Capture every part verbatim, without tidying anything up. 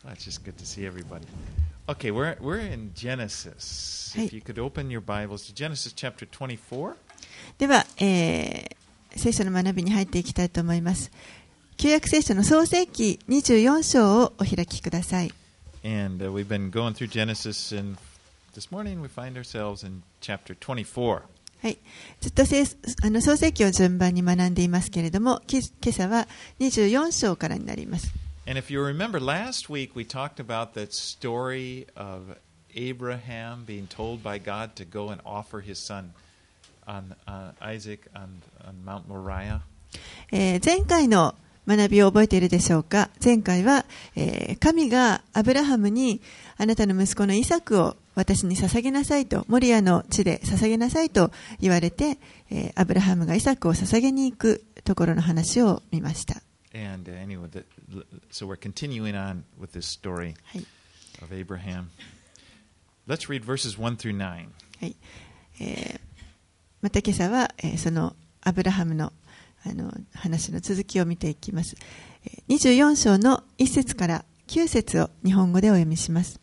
Well, it's just good to see everybody. Okay, we're we're in Genesis. If you could open your Bibles to Genesis chapter twenty-four. では、えー、聖書の学びに入っていきたいと思います。旧約聖書の創世記にじゅうよん章をお開きください。 And、uh, we've been going through Genesis, and this morning we find ourselves in chapter twenty-four. はい、ずっとせあの創世記を順番に学んでいますけれども、今朝はにじゅうよん章からになります。 And if you remember, last week we talked about that story of Abraham being told by God to go and offer his son on, uh, Isaac on, on Mount Moriah. えー、前回の学びを覚えているでしょうか。前回は、えー、神がアブラハムにあなたの息子のイサクを私に捧げなさいと、モリアの地で捧げなさいと言われて、えー、アブラハムがイサクを捧げに行くところの話を見ました。 And uh, anyway, the, so we're continuing on with this story of Abraham. Let's read verses one through nine. はい、えー、また今朝は、えー、そのアブラハムのあの話の続きを見ていきます。にじゅうよん章のいち節からきゅう節を日本語でお読みします。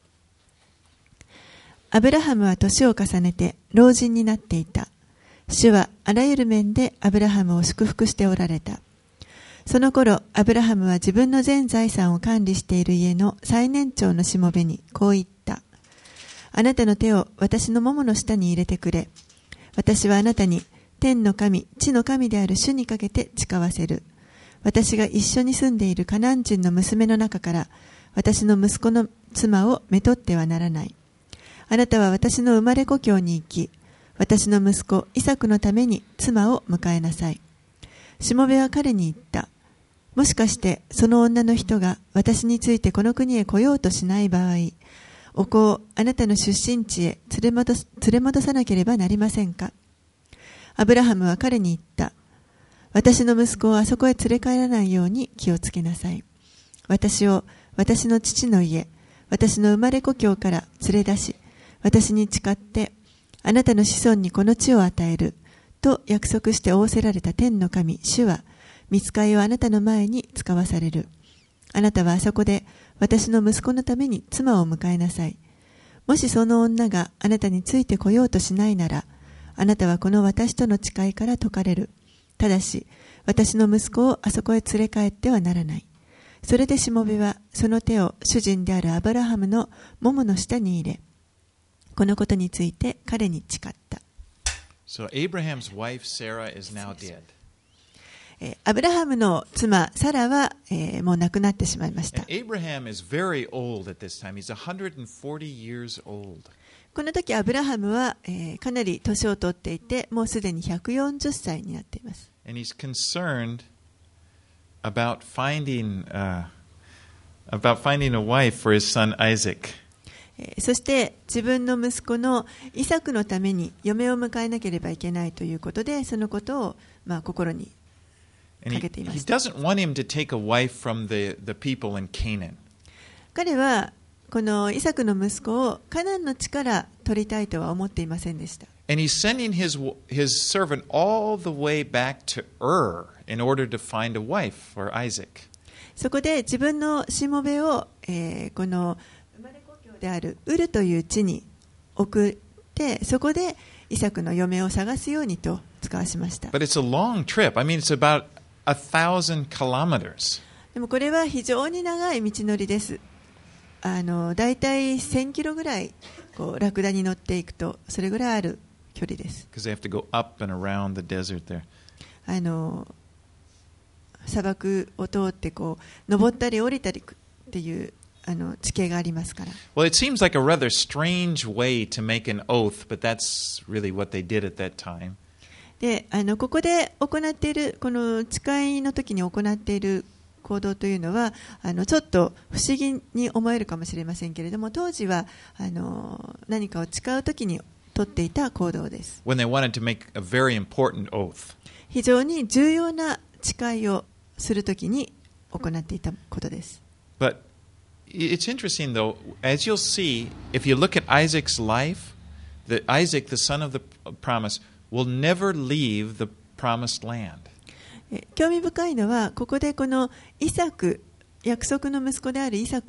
アブラハムは年を重ねて老人になっていた。主はあらゆる面でアブラハムを祝福しておられた。その頃、アブラハムは自分の全財産を管理している家の最年長のしもべにこう言った。あなたの手を私のももの下に入れてくれ。私はあなたに天の神、地の神である主にかけて誓わせる。私が一緒に住んでいるカナン人の娘の中から私の息子の妻をめとってはならない。あなたは私の生まれ故郷に行き、私の息子イサクのために妻を迎えなさい。しもべは彼に言った。もしかしてその女の人が私についてこの国へ来ようとしない場合、お子をあなたの出身地へ連れ戻す、連れ戻さなければなりませんか。アブラハムは彼に言った。私の息子をあそこへ連れ帰らないように気をつけなさい。私を私の父の家、私の生まれ故郷から連れ出し、私に誓って、あなたの子孫にこの地を与える、と約束して仰せられた天の神、主は、御使いをあなたの前に使わされる。あなたはあそこで私の息子のために妻を迎えなさい。もしその女があなたについてこようとしないなら、あなたはこの私との誓いから解かれる。ただし、私の息子をあそこへ連れ帰ってはならない。それでしもべはその手を主人であるアブラハムのももの下に入れ、このことについて彼に誓った。 So Abraham's wife Sarah is now dead. アブラハムの妻サラは、えー、もう亡くなってしまいました。 Abraham is very old at this time. He's one hundred forty years old. この時アブラハムは、えー、かなり年を取っていて、もうすでにひゃくよんじゅっさいになっています。 And he's concerned about finding, uh, about finding a wife for his son Isaac. そして自分の息子のイサクのために嫁を迎えなければいけないということで、そのことを、まあ、心にかけていました。 He doesn't want him to take a wife from the, the people in Canaan. 彼はこのイサクの息子をカナンの地から取りたいとは思っていませんでした。 And he's sending his, his servant all the way back to Ur in order to find a wife for Isaac. そこで自分のしもべを、えー、この生まれ故郷であるウルという地に送って、そこでイサクの嫁を探すようにと使わしました。 But it's a long trip. I mean, it's about a thousand kilometers. でもこれは非常に長い道のりです。あのだいたいせんキロぐらいこうラクダに乗っていくとそれぐらいある距離です。 Because they have to go up and around the desert there. あの砂漠を通ってこう登ったり降りたりっていうあの地形がありますから。 Well, it seems like a rather strange way to make an oath, but that's really what they did at that time. で、あのここで行っているこの誓いの時に行っている行動というのはあのちょっと不思議に思えるかもしれませんけれども、当時はあの何かを誓うときに取っていた行動です。 When they wanted to make a very important oath. 非常に重要な誓いをするときに行っていたことです。 But it's interesting though, as you'll see, if you look at Isaac's life, that Isaac, the son of the promise, will never leave the promised land. 興味深いのはここでこのイサク、約束の息子であるイサク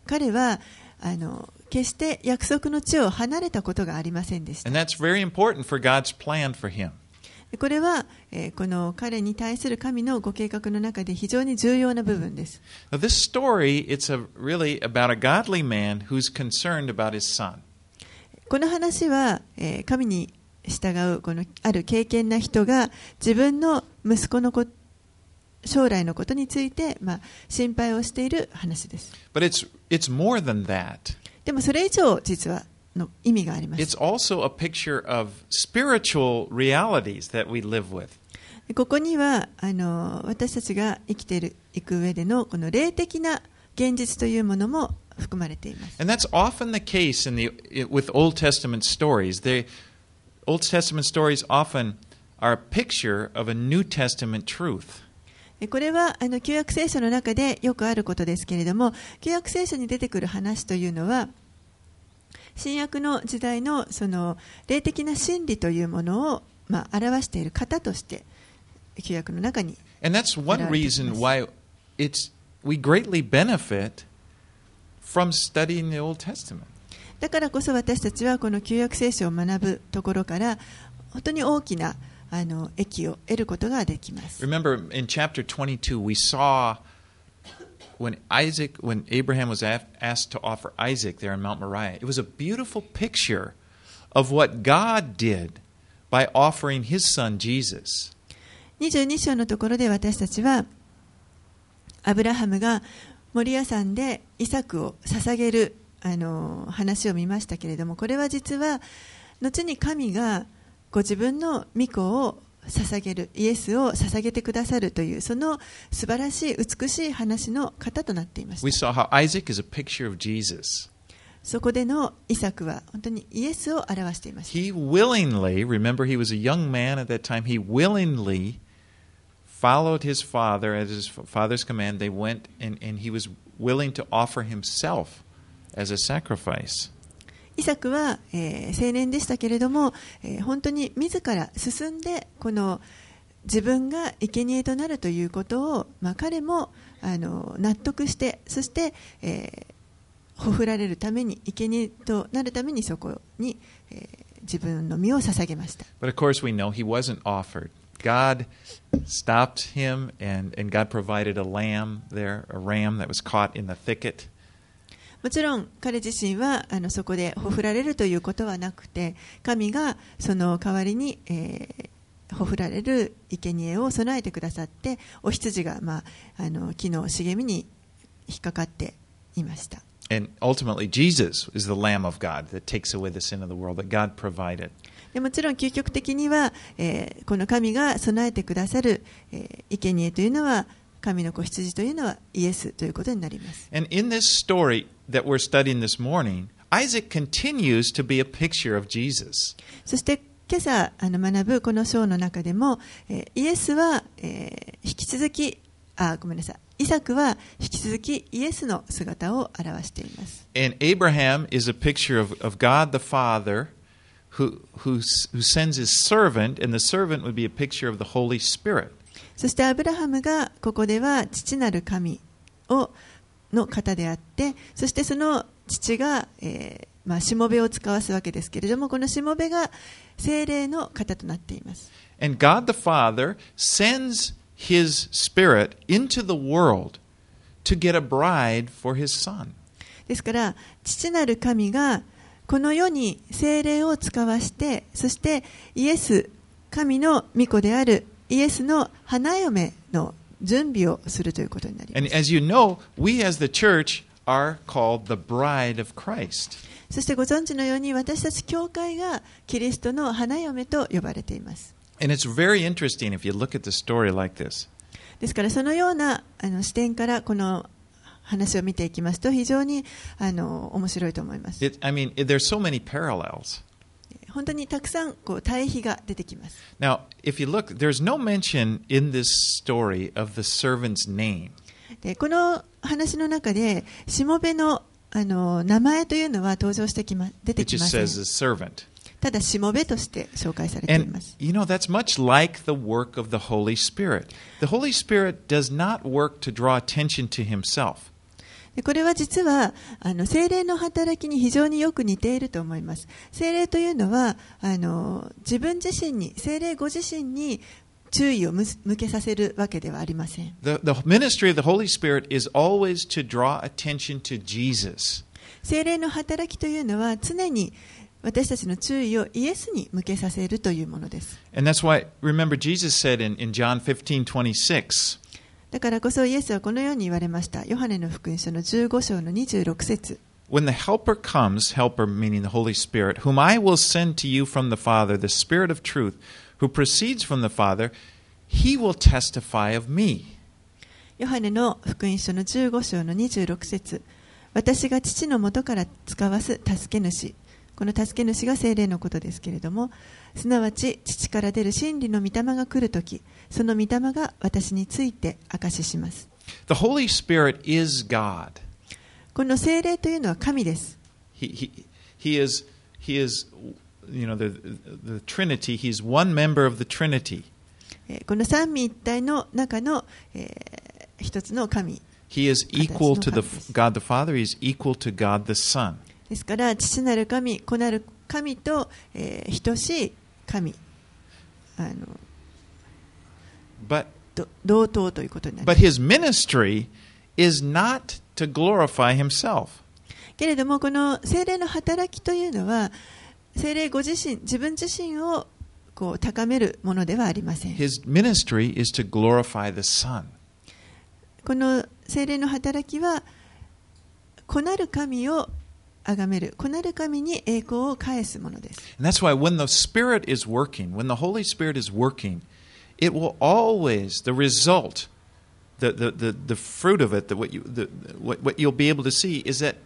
彼はあの決して約束の地を離れたことがありませんでした。 And that's very important for God's plan for him. これは、えー、この彼に対する神のご計画の中で非常に重要な部分です。 Now, this story, it's a, really about a godly man who's concerned about his son. この話は、えー、神に従うこのある敬虔な人が自分の息子のこ将来のことについて、まあ、心配をしている話です。 But it's, it's more than that. でもそれ以上実はの意味があります。 It's also a picture of spiritual realities that we live with. ここにはあの私たちが生きているいく上でのこの霊的な現実というものも含まれています。 And that's often the case in the, with Old Testament stories. The Old Testament stories often are a picture of a New Testament truth. これはあの旧約聖書の中でよくあることですけれども、旧約聖書に出てくる話というのは新約の時代のその霊的な真理というものを、まあ、表している型として旧約の中に。 And that's one reason why it's, we greatly benefit from studying the Old Testament. だからこそ私たちはこの旧約聖書を学ぶところから本当に大きなあの益を得ることができます。 Remember in chapter twenty-two we saw when Isaac, when Abraham was asked to offer Isaac there on Mount Moriah, it was a beautiful picture of what God did by offering his son Jesus. にじゅうに章のところで私たちはアブラハムがモリア山でイサクを捧げるあの話を見ましたけれども、これは実は後に神がご自分の御子を捧げる、イエスを捧げてくださるというその素晴らしい美しい話の型となっていました。 We saw how Isaac is a picture of Jesus. そこでのイサクは本当にイエスを表していました。 He willingly, remember he was a young man at that time, he willingly followed his father at his father's command. They went and, and he was willing to offer himself as a sacrifice. イサクは、えー、青年でしたけれども、えー、本当に自ら進んでこの自分が生贄となるということを、まあ、彼もあの納得して、そして、えー、ほふられるために生贄となるためにそこに、えー、自分の身を捧げました。 But of course we know he wasn't offered. God stopped him and, and God provided a lamb there, a ram that was caught in the thicket. もちろん彼自身はあのそこでほふられるということはなくて、神がその代わりに、えー、ほふられる生贄を備えてくださって、お羊が、まあ、あの木の茂みに引っかかっていました。 And ultimately Jesus is the Lamb of God that takes away the sin of the world that God provided. でもちろん究極的には、えー、この神が備えてくださる、えー、生贄というのは神の子羊というのはイエスということになります。 And in this story that we're studying this morning, Isaac continues to be a picture of Jesus. そして今朝あの学ぶこの章の中でも、えー、イエスは、えー、引き続きあごめんなさいイサクは引き続きイエスの姿を表しています。 And Abraham is a picture of, of God the Father who, who, who sends his servant, and the servant would be a picture of the Holy Spirit. そしてアブラハムがここでは父なる神をの方であって、そしてその父が、えーまあ、しもべを使わすわけですけれども、このしもべが聖霊の方となっています。 And God the Father sends his Spirit into the world to get a bride for his son. ですから父なる神がこの世に聖霊を使わして、そしてイエス神の御子であるイエスの花嫁の準備をするということになります。 And as you know, we as the church are called the bride of Christ. そしてご存知のように私たち教会がキリストの花嫁と呼ばれています。 And it's very interesting if you look at the story like this. ですからそのようなあの視点からこの話を見ていきますと非常にあの面白いと思います。 It, I mean, it, there's so many parallels. 本当にたくさんこう対比が出てきます。 Now, if you look, there's no mention in this story of the servant's name. でこの話の中でしもべのあの名前というのは登場してきま出て It きま just せん。 says a servant. ただしもべとして紹介されていま And す。 you know, that's much like the work of the Holy Spirit. The Holy Spirit does not work to draw attention to himself. これは実はあの聖霊の働きに非常によく似ていると思います。聖霊というのはあの自分自身に、聖霊ご自身に注意を向けさせるわけではありません。 The, the ministry of the Holy Spirit is always to draw attention to Jesus. 聖霊の働きというのは常に私たちの注意をイエスに向けさせるというものです。 And that's why, remember, Jesus said in, in John fifteen twenty-six, だからこそイエスはこのように言われました。ヨハネの福音書のじゅうご章のにじゅうろく節。 When the Helper comes, Helper meaning the Holy Spirit, whom I will send to you from the Father, the Spirit of truth, who proceeds from the Father, he will testify of me. ヨハネの福音書のじゅうご章のにじゅうろく節。私が父の元から使わす助け主。この助け主が聖霊のことですけれども、すなわち父から出る真理の御霊が来るとき、その御霊が私について証しします。 The Holy Spirit is God. この聖霊というのは神です。 He, he, he is, he is, you know, the, the Trinity. He's one member of the Trinity. この三位一体の中の、えー、一つの神。 He is equal to the God the Father. He is equal to God the Son. ですから父なる神、子なる神と、えー、等しい神、あの But, 同等ということになりま but す。 his ministry is not to glorify himself. けれどもこの聖霊の働きというのは聖霊ご自身、自分自身をこう高めるものではありません。 His ministry is to glorify the Son. この聖霊の働きは子なる神を崇める、子なる神に栄光を返すものです。 And that's why when the Spirit is working, when the Holy Spirit is working, it will always, the result, the, the, the, the fruit of it, the, what, you, the, what, what you'll be able to see is that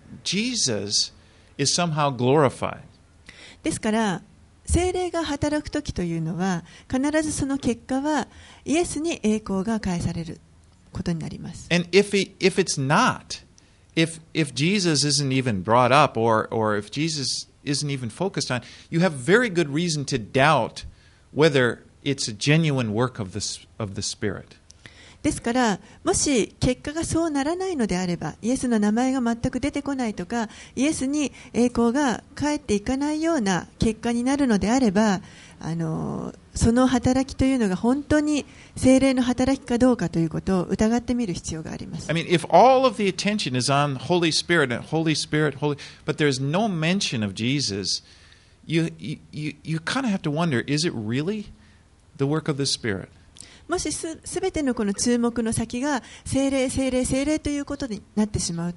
Jesus is somehow glorified. ですから聖霊が働くときというのは必ずその結果はイエスに栄光が返されることになります。 And if, he, if it's not, if, if Jesus isn't even brought up or, or if Jesus isn't even focused on, you have very good reason to doubt whether it's a genuine work of the, of the Spirit. ですからもし結果がそうならないのであれば、イエスの名前が全く出てこないとか、イエスに栄光が返っていかないような結果になるのであれば、あのその働きというのが本当に聖霊の働きかどうかということを疑ってみる必要があります。 I mean, if all of the attention is on Holy Spirit and Holy Spirit, Holy, but there's no mention of Jesus, you you you, you kind of have to wonder: is it really the work of the Spirit? もしすべてのこの注目の先が聖霊、聖霊、聖霊ということになってしまうって、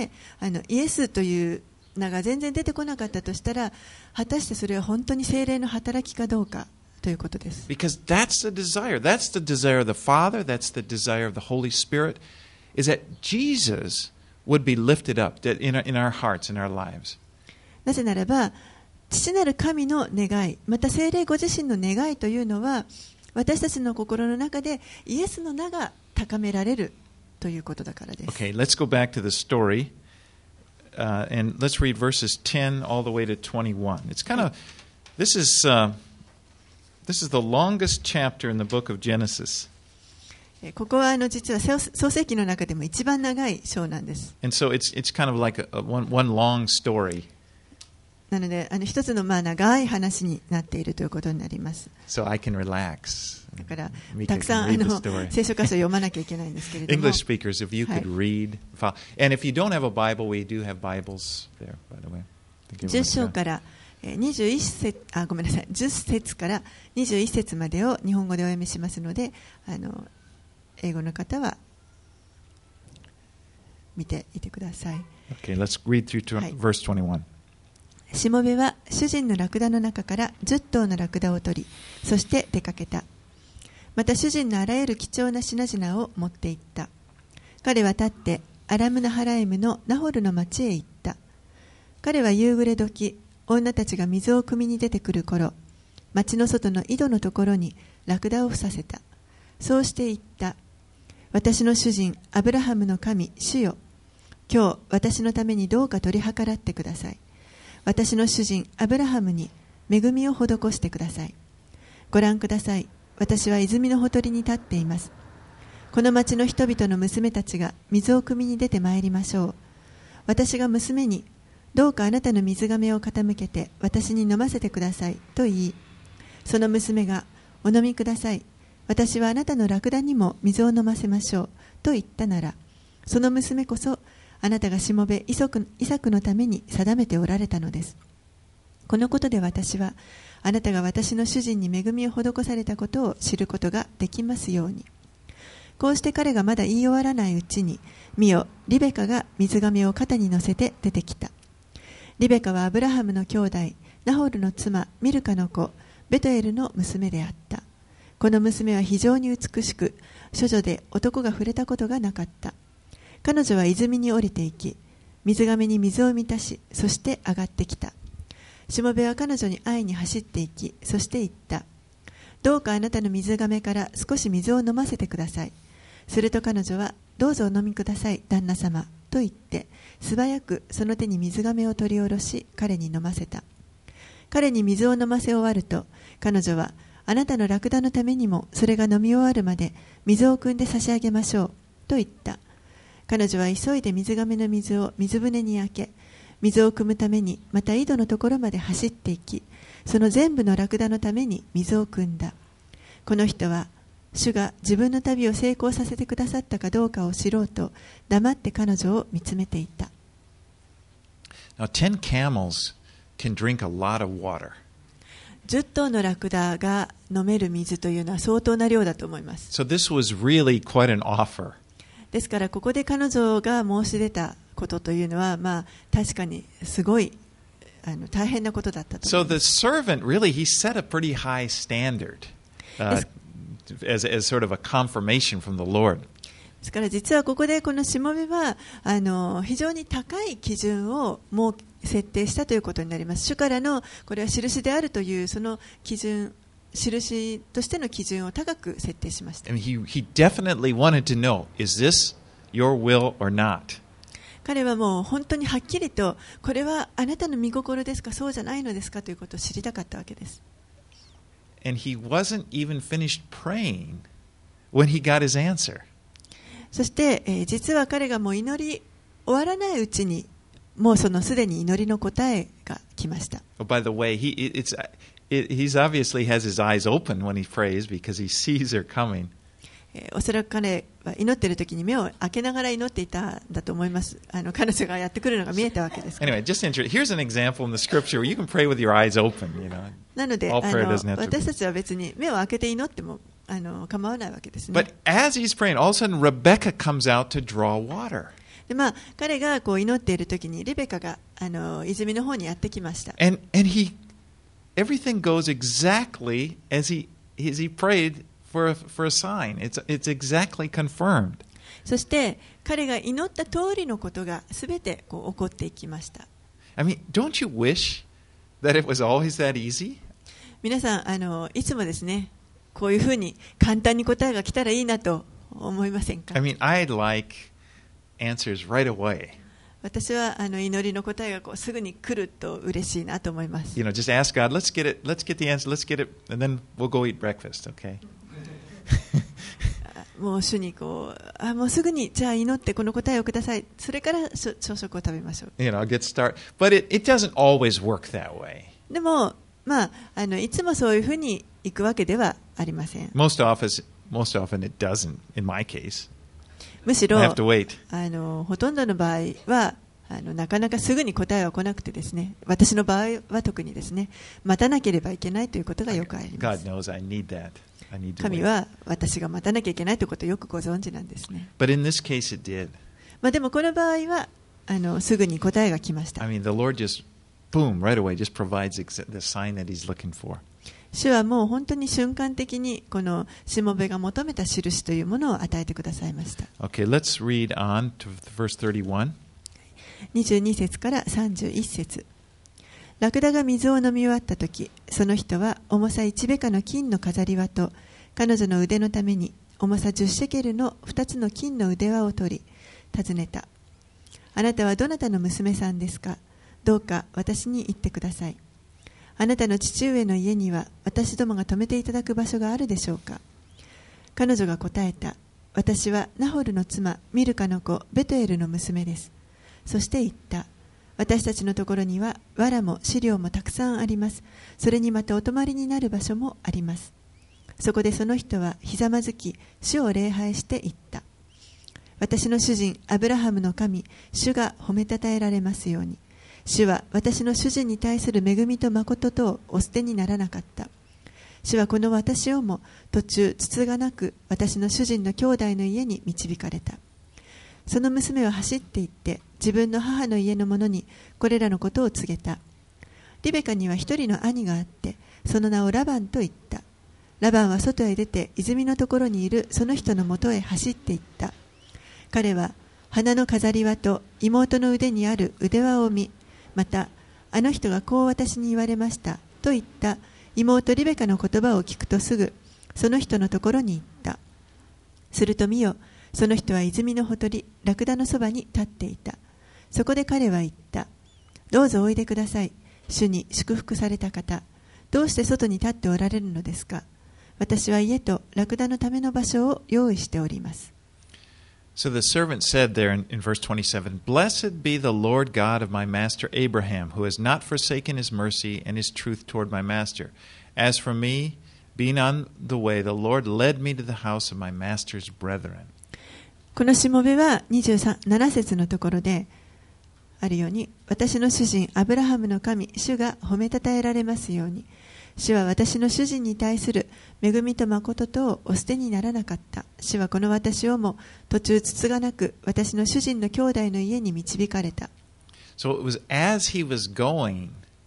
あのイエスという名が全然出てこなかったとしたら、果たしてそれは本当に聖霊の働きかどうかということです。 Because that's the desire. That's the desire of the Father. That's the desire of the Holy Spirit. Is that Jesus would be lifted up in our, in our hearts, in our lives. なぜならば、父なる神の願い、また聖霊ご自身の願いというのは、私たちの心の中でイエスの名が高められるということだからです。 Okay, let's go back to the story, uh, and let's read verses ten all the way to twenty-one. It's kind of this is uh, this is the longest chapter in the book of Genesis. ここはあの実は創世記の中でも一番長い章なんです。 And so it's it's kind of like a, a one one long story. なのであの一つのまあ長い話になっているということになります。 So I can relax. だからたくさんあの聖書箇所を読まなきゃいけないんですけれども。 English speakers, if you could read, and if you don't have a Bible, we do have Bibles there, by the way. じゅっ章からにじゅういち節、あ、ごめんなさい、じゅっ節からにじゅういち節までを日本語でお読みしますので、あの英語の方は見ていてください。 Okay, let's read through to verse twenty-one. しもべは主人のラクダの中からじゅっ頭のラクダを取り、そして出かけた。また主人のあらゆる貴重な品々を持って行った。彼は立ってアラムナハライムのナホルの町へ行った。彼は夕暮れ時、女たちが水を汲みに出てくる頃、町の外の井戸のところにラクダを伏させた。そうして言った。私の主人アブラハムの神主よ、今日私のためにどうか取り計らってください。私の主人アブラハムに恵みを施してください。ご覧ください。私は泉のほとりに立っています。 この町の人々の娘たちが水を汲みに出てまいりましょう。私が娘に、どうかあなたの水亀を傾けて私に飲ませてくださいと言い、その娘が、お飲みください。私はあなたのラクダにも水を飲ませましょうと言ったなら、その娘こそあなたがしもべイサクのために定めておられたのです。このことで私はあなたが私の主人に恵みを施されたことを知ることができますように。こうして彼がまだ言い終わらないうちに、見よ、リベカが水亀を肩に乗せて出てきた。リベカはアブラハムの兄弟、ナホルの妻ミルカの子ベトエルの娘であった。この娘は非常に美しく、処女で男が触れたことがなかった。彼女は泉に降りていき、水亀に水を満たし、そして上がってきた。しもべは彼女に会いに走っていき、そして言った。どうかあなたの水亀から少し水を飲ませてください。すると彼女は、どうぞお飲みください、旦那様、と言って、素早くその手に水亀を取り下ろし、彼に飲ませた。彼に水を飲ませ終わると、彼女は、あなたのラクダのためにもそれが飲み終わるまで水を汲んで差し上げましょう、と言った。彼女は急いで水亀の水を水舟に開け、水を汲むためにまた井戸のところまで走っていき、その全部のラクダのために水を汲んだ。この人は、主が自分の旅を成功させてくださったかどうかを知ろうと、黙って彼女を見つめていた。 Now, ten camels can drink a lot of water. じゅっ頭のラクダが飲める水というのは相当な量だと思います。 So this was really quite an offer. ですからここで彼女が申し出たことというのは、まあ確かにすごいあの大変なことだったと思います。 So the servant really he set a pretty high standard uh, as as sort of a confirmation from the Lord. ですから実はここでこのしもべはあの非常に高い基準を設け設定したということになります。主からのこれは印であるというその基準、印としての基準を高く設定しました。 And he he definitely wanted to know, is this your will or not? 彼はもう本当にはっきりとこれはあなたの御心ですか、そうじゃないのですかということを知りたかったわけです。 And he wasn't even finished praying when he got his answer. そして、えー、実は彼がもう祈り終わらないうちにもうそのすでに祈りの答えが来ました。 Oh, by the way, he it's it, he's obviously has his eyes open when he prays because he sees her coming. えー、おそらく彼は祈っている時に目を開けながら祈っていたんだと思います。あの彼女がやってくるのが見えたわけですから。 Anyway, just inter- here's an example in the scripture where you can pray with your eyes open, you know. なので、あ All prayer の doesn't have to be. 私たちは別に目を開けて祈ってもあの構わないわけですね。 But as he's praying, all of a sudden Rebecca comes out to draw water. でまあ、彼がこう祈っているときにリベカがあの泉の方にやってきました。 And and he everything goes exactly as he as he prayed for a, for a sign. It's it's exactly confirmed. そして彼が祈った通りのことがすべてこう起こっていきました。 I mean, don't you wish that it was always that easy? 皆さんあのいつもですね、こういうふうに簡単に答えが来たらいいなと思いませんか？ I mean, I'd like answers right away. 私はあの祈りの答えがこうすぐに来ると嬉しいなと思います。 You know, just ask God, let's get it, let's get the answer, let's get it, and then we'll go eat breakfast, okay? もう主にこうあもうすぐにじゃあ祈ってこの答えをください。それから朝食を食べましょう。 You know, get started. But it, it doesn't always work that way. でもまああのいつもそういうふうに行くわけではありません。 Most often, most often it doesn't. In my case, むしろ I have to wait. あのほとんどの場合はあのなかなかすぐに答えは来なくてですね、私の場合は特にですね、待たなければいけないということがよくあります。 God knows I need that. I need to 神 wait. は私が待たなきゃいけないということをよくご存知なんですね。 But in this case, it did. まあでもこの場合はあのすぐに答えが来ました。 I mean, the Lord just, boom, right away, just provides the sign that He's looking for. 主はもう本当に瞬間的にこのしもべが求めた印というものを与えてくださいました。 Okay, let's read on to verse thirty-one. にじゅうに節からさんじゅういち節。ラクダが水を飲み終わったとき、その人は重さいちベカの金の飾り輪と彼女の腕のために重さじゅうシェケルのふたつの金の腕輪を取り尋ねた。あなたはどなたの娘さんですか？どうか私に言ってください。あなたの父上の家には私どもが泊めていただく場所があるでしょうか？彼女が答えた。 私はナホルの妻ミルカの子ベトエルの娘です。そして言った。私たちのところには藁も飼料もたくさんあります。それにまたお泊まりになる場所もあります。そこでその人はひざまずき、主を礼拝して言った。私の主人アブラハムの神、主が褒めたたえられますように。主は私の主人に対する恵みと誠とをお捨てにならなかった。主はこの私をも途中つつがなく私の主人の兄弟の家に導かれた。その娘は走って行って自分の母の家の者にこれらのことを告げた。リベカには一人の兄があって、その名をラバンと言った。ラバンは外へ出て泉のところにいるその人のもとへ走って行った。彼は花の飾り輪と妹の腕にある腕輪を見、またあの人がこう私に言われましたと言った妹リベカの言葉を聞くとすぐその人のところに行った。すると見よ、その人は泉のほとりラクダのそばに立っていた。そこで彼は言った。どうぞおいでください。主に祝福された方、どうして外に立っておられるのですか。私は家とラクダのための場所を用意しております。 So the servant said there in, in verse twenty-seven, Blessed be the Lord God of my master Abraham, who has not forsaken his mercy and his truth toward my master. As for me, being on the way, the Lord led me to the house of my master's brethren. このしもべはにじゅうなな節のところであるように、私の主人アブラハムの神、主が褒めたたえられますように。主は私の主人に対する恵みと誠とをお捨てにならなかった。主はこの私をも途中つつがなく私の主人の兄弟の家に導かれた。 So it was as he was going,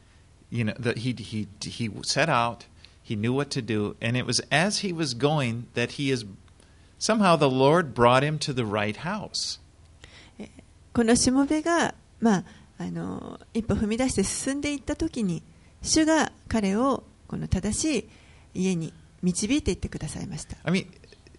you know, that he, he, he set out, he knew what to do, and it was as he was going that he is, somehow the Lord brought him to the right house. このしもべが、まあ、あの一歩踏み出して進んでいったときに、主が彼をこの正しい家に導いていってくださいました。 I mean,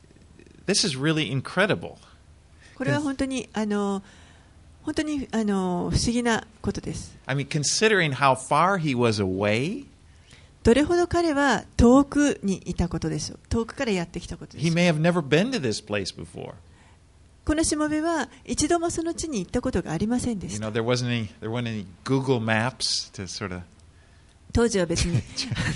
this is really incredible. これは本当にあの本当にあの不思議なことです。 I mean, considering how far he was away, どれほど彼は遠くにいたことでしょう。遠くからやってきたことでしょ he う。 may have never been to this place before. このしもべは一度もその地に行ったことがありませんで You した。 know, there wasn't any, there weren't any Google Maps to sort of. 当時は別に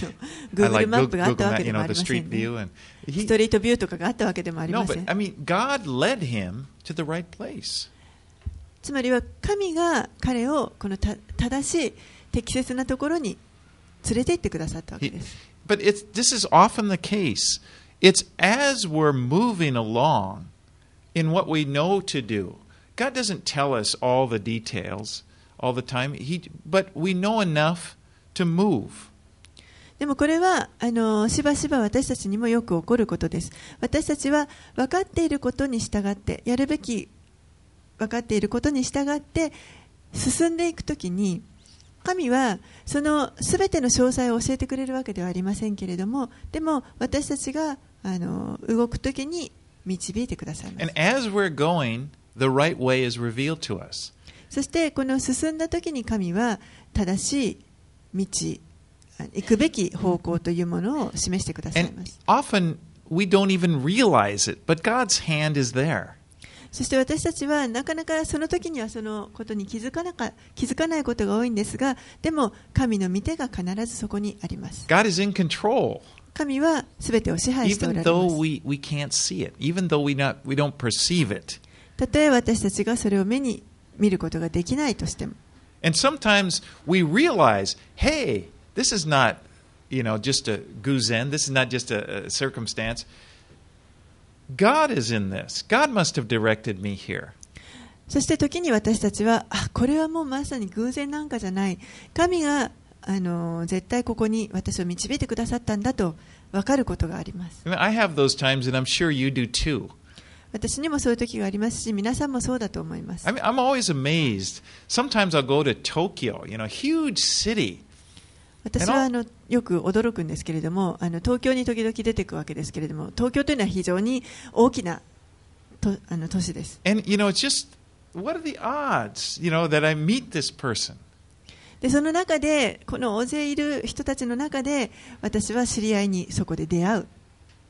I Google like マップ Google, があったわ Google け Map, で you も know, あり the ませ street んね。 view, and ス he. トリートビューとかがあったわけでもあり No, ませ but ん。 I mean, God led him to the right place. つまりは神が彼をこのた正しい適切なところに連れて行ってくださったわけ He, です。 but it's, this is often the case. It's as we're moving along in what we know to do. God doesn't tell us all the details all the time, he, but we know enough to move. でもこれはあのしばしば私たちにもよく起こることです。私たちは分かっていることに従ってやるべき分かっていることに従って進んでいくときに、神はそのすべての詳細を教えてくれるわけではありませんけれども、でも私たちがあの動くときに導いてくださいます。 And as we're going, the right way is revealed to us. そしてこの進んだときに神は正しい道、行くべき方向というものを示してくださいま And す。 often we don't even realize it, but God's hand is there. そして私たちはなかなかその時にはそのことに気づかなか、気づかないことが多いんですが、でも神の御手が必ずそこにあります。 God is in control. 神はすべてを支配しておら Even れま though す。 we, we can't see it, even though we, not, we don't perceive it. たとえ私たちがそれを目に見ることができないとしても。 And sometimes we realize, hey, this is not, you know, just a guzen, this is not just a, a circumstance. God is in this. God must have directed me here. そして時に私たちは、あ、これはもうまさに偶然なんかじゃない。神があの絶対ここに私を導いてくださったんだと分かることがあります。 I have those times, and I'm sure you do too. 私にもそういう時がありますし、皆さんもそうだと思います。 I mean, I'm always amazed. Sometimes I'll go to Tokyo, you know, huge city. 私はあのよく驚くんですけれども、あの東京に時々出てくわけですけれども、東京というのは非常に大きなとあの都市です。 And, you know, it's just, what are the odds, you know, that I meet this person? で、その中で、この大勢いる人たちの中で、私は知り合いにそこで出会う。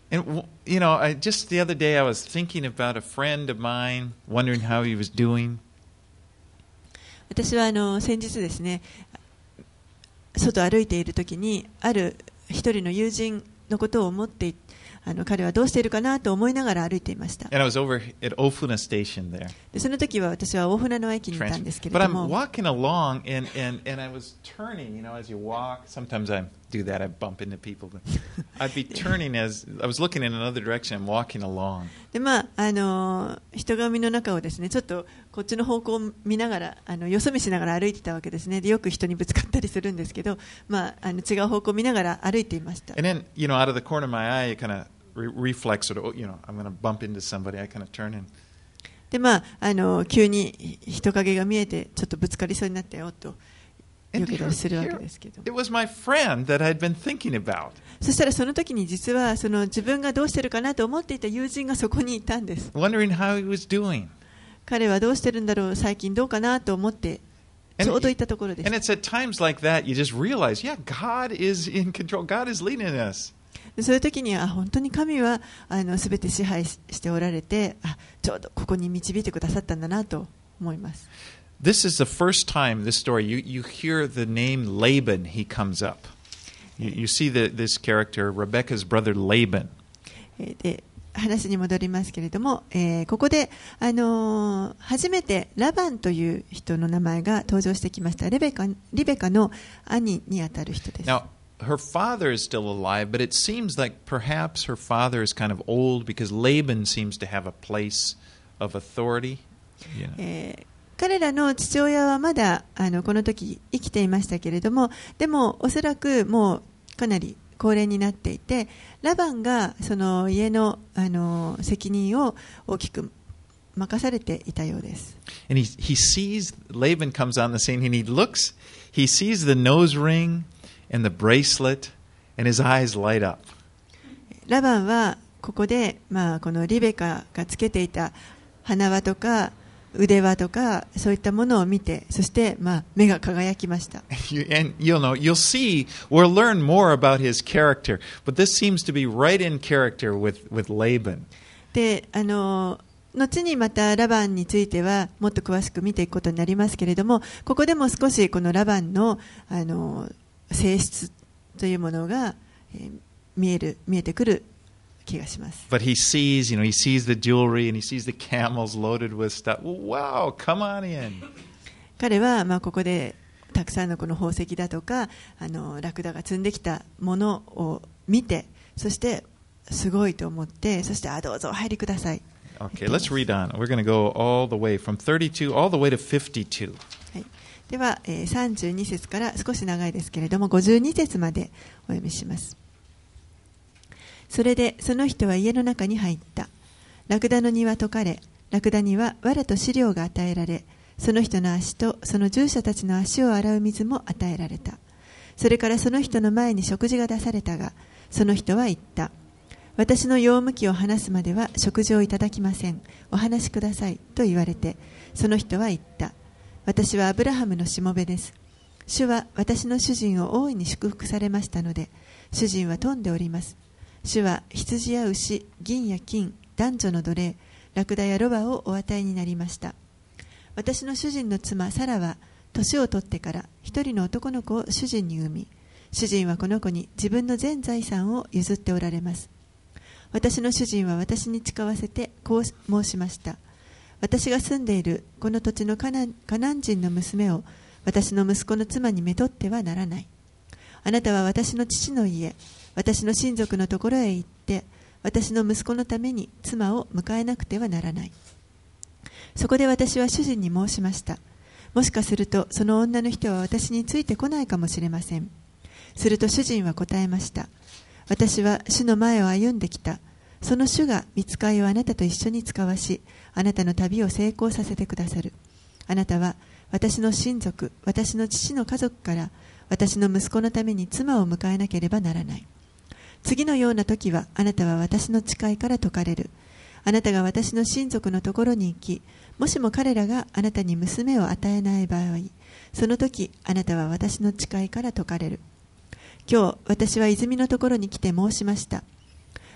And, you know, I, just the other day I was thinking about a friend of mine, wondering how he was doing. 私はあの先日ですね、外を歩いているときに、ある一人の友人のことを思って、あの彼はどうしているかなと思いながら歩いていました。 And I was over at Ofuna Station there. でその時は私は大船の駅にいたんですけれ But ど I'm も、 walking along and, and, and I was turning, you know, as you walk. Sometimes I do that, I bump into people. But I'd be turning as I was looking in another direction, I'm walking along. でまああの人混みの中をですね、ちょっとこっちの方向を見ながら、あのよそ見しながら歩いてたわけですね。でよく人にぶつかったりするんですけど、まああの違う方向を見ながら歩いていました。 And then, you know, out of the corner of my eye, kind of reflex, or you know, I'm going to bump into somebody. I kind of turn and. でまああの急に人影が見えてちょっとぶつかりそうになったよと。よけどするわけですけど。 It was my friend that I'd been thinking about. そしたらその時に実はその自分がどうしてるかなと思っていた友人がそこにいたんです。 Wondering how he was doing. 彼はどうしてるんだろう、最近どうかなと思ってちょうどいったところです。 And it's at times like that you just realize, yeah, God is in control. God is leading us. そういう時には本当に神はあの全て支配しておられて、あ、ちょうどここに導いてくださったんだなと思います。 This is the first time this story you, you hear the name Laban. He comes up. You, you see the, this character, Rebecca's brother Laban. で話に戻りますけれども、えー、ここで、あのー、初めてラバンという人の名前が登場してきました。レベカ、リベカの兄にあたる人です。 Now, her father is still alive, but it seems like perhaps her father is kind of old because Laban seems to have a place of authority. You know. えー彼らの父親はまだあのこの時生きていましたけれども、でもおそらくもうかなり高齢になっていて、ラバンがその家のあの責任を大きく任されていたようです。 And he, he sees, Laban comes on the scene and he looks, he sees the nose ring and the bracelet and his eyes light up. ラバンはここで、まあ、このリベカがつけていた花輪とか腕輪とかそういったものを見て、そして、まあ、目が輝きました。 You, and you'll know, you'll see, we'll learn more about his character, but this seems to be right in character with, with Laban. で、あの後にまたラバンについてはもっと詳しく見ていくことになりますけれども、ここでも少しこのラバンの、あの性質というものが、えー、見える見えてくる気がします。 But he sees, you know, he sees the jewelry and he sees the camels loaded with stuff. Wow, come on in. 彼はまあここでたくさんのこの宝石だとか、あのラクダが積んできたものを見て、そしてすごいと思って、そしてあどうぞお入りください。 Okay, let's read on. We're going to go all the way from thirty-two all the way to fifty-two. はい、では、えー、さんじゅうに節から少し長いですけれどもごじゅうに節までお読みします。それでその人は家の中に入った。ラクダの荷は解かれ、ラクダには藁と飼料が与えられ、その人の足とその従者たちの足を洗う水も与えられた。それからその人の前に食事が出されたが、その人は言った。私の用向きを話すまでは食事をいただきません。お話しください。と言われて、その人は言った。私はアブラハムのしもべです。主は私の主人を大いに祝福されましたので、主人は富んでおります。主は羊や牛、銀や金、男女の奴隷、ラクダやロバをお与えになりました。私の主人の妻サラは年を取ってから一人の男の子を主人に産み、主人はこの子に自分の全財産を譲っておられます。私の主人は私に誓わせてこう申しました。私が住んでいるこの土地のカナン、カナン人の娘を私の息子の妻にめとってはならない。あなたは私の父の家、私の親族のところへ行って、私の息子のために妻を迎えなくてはならない。そこで私は主人に申しました。もしかするとその女の人は私についてこないかもしれません。すると主人は答えました。私は主の前を歩んできた。その主が御使いをあなたと一緒に使わし、あなたの旅を成功させてくださる。あなたは私の親族、私の父の家族から私の息子のために妻を迎えなければならない。次のような時はあなたは私の誓いから解かれる。あなたが私の親族のところに行き、もしも彼らがあなたに娘を与えない場合、その時あなたは私の誓いから解かれる。今日私は泉のところに来て申しました。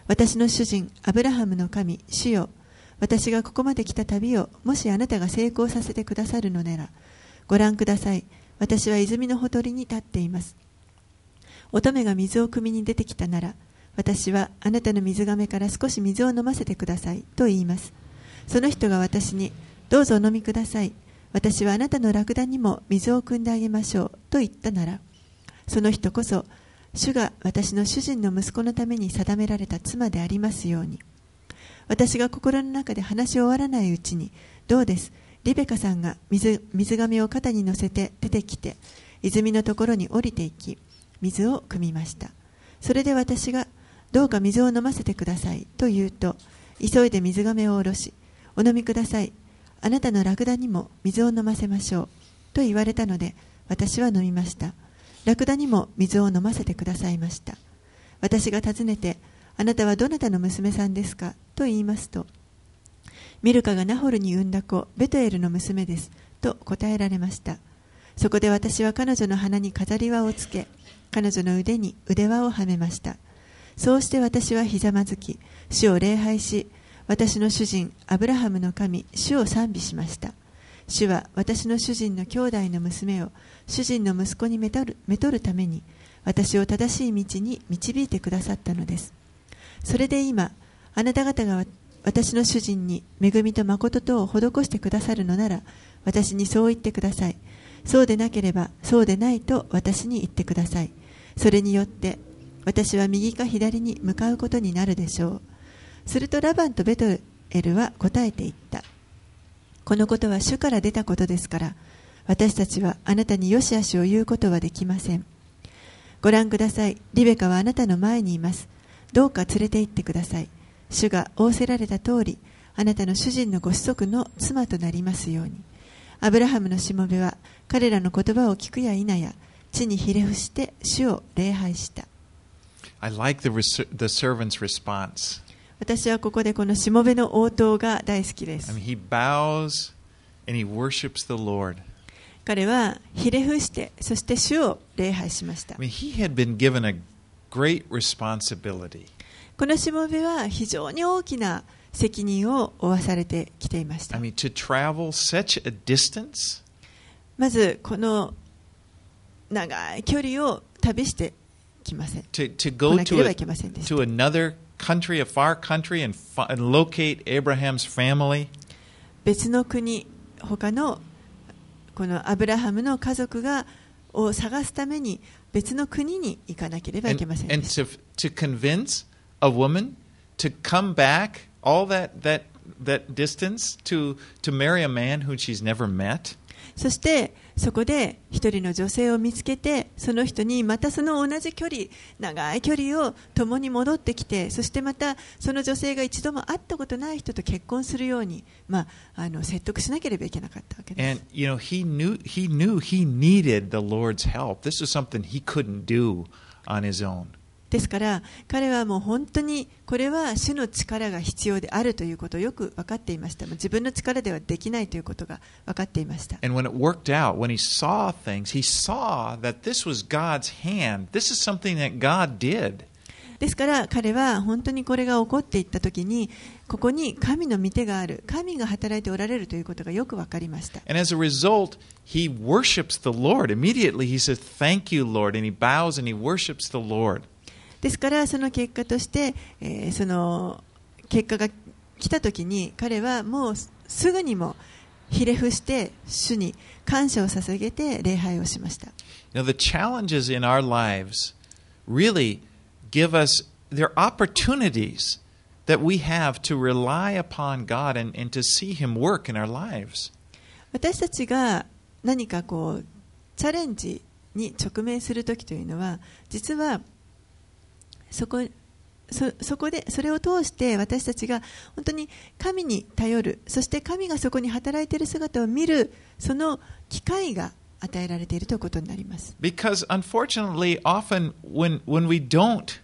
私の主人アブラハムの神主よ、私がここまで来た旅をもしあなたが成功させてくださるのなら、ご覧ください。私は泉のほとりに立っています。乙女が水を汲みに出てきたなら、私はあなたの水がめから少し水を飲ませてくださいと言います。その人が私に、どうぞお飲みください。私はあなたのラクダにも水を汲んであげましょうと言ったなら、その人こそ主が私の主人の息子のために定められた妻でありますように。私が心の中で話し終わらないうちに、どうです、リベカさんが 水, 水がめを肩に乗せて出てきて、泉のところに降りていき、水を汲みました。それで私が、どうか水を飲ませてくださいと言うと、急いで水がめを下ろし、お飲みください。あなたのラクダにも水を飲ませましょうと言われたので、私は飲みました。ラクダにも水を飲ませてくださいました。私が尋ねて、あなたはどなたの娘さんですかと言いますと、ミルカがナホルに産んだ子ベトエルの娘ですと答えられました。そこで私は彼女の鼻に飾り輪をつけ、彼女の腕に腕輪をはめました。そうして私はひざまずき、主を礼拝し、私の主人アブラハムの神主を賛美しました。主は私の主人の兄弟の娘を主人の息子にめとる、めとるために、私を正しい道に導いてくださったのです。それで今、あなた方が私の主人に恵みと誠とを施してくださるのなら、私にそう言ってください。そうでなければそうでないと私に言ってください。それによって私は右か左に向かうことになるでしょう。するとラバンとベトエルは答えて言った。このことは主から出たことですから、私たちはあなたによしあしを言うことはできません。ご覧ください。リベカはあなたの前にいます。どうか連れて行ってください。主が仰せられた通り、あなたの主人のご子息の妻となりますように。アブラハムのしもべは彼らの言葉を聞くや否や、地にひれ伏して主を礼拝した。 I like the, the servant's response. 私はここでこのしもべの応答が大好きです。 I mean, he bows and he worships the Lord. 彼はひれ伏して、そして主を礼拝しました。 I mean, he had been given a great responsibility. このしもべは非常に大きな責任を負わされてきていました。 I mean, to travel such a distance. まずこの長い距離を旅してきません。 To, to go to, a, to another country, a far country, and, and locate Abraham's family. 別の国、他のこのアブラハムの家族がを探すために別の国に行かなければいけませんでした。 And, and to, to convince a woman to come back all that, that, that distance to, to marry a man who she's never met. そしてそこで一人の女性を見つけて、その人にまたその同じ距離、長い距離を共に戻ってきて、そしてまたその女性が一度も会ったことない人と結婚するように、まあ、あの説得しなければいけなかったわけです。 And you know, he knew he knew he needed the Lord's help. This was something he couldn't do on his own. ですから彼はもう本当にこれは主の力が必要であるということをよく分かっていました。自分の力ではできないということが分かっていました。 And when it worked out, when he saw things, he saw that this was God's hand. This is something that God did. ですから彼は本当にこれが起こっていったときに、ここに神の御手がある、神が働いておられるということがよく分かりました。 And as a result, he worships the Lord. Immediately he says, "Thank you, Lord," and he bows and he worships the Lord. ですからその結果として、えー、その結果が来たときに彼はもうすぐにもひれ伏して主に感謝を捧げて礼拝をしました。 Now the challenges in our lives really give us there are opportunities that we have to rely upon God and, and to see Him work in our lives. 私たちが何かこうチャレンジに直面するときというのは、実はそこ、そ、そこでそれを通して私たちが本当に神に頼る、そして神がそこに働いている姿を見る、その機会が与えられているということになります。 Because unfortunately, often when when we don't,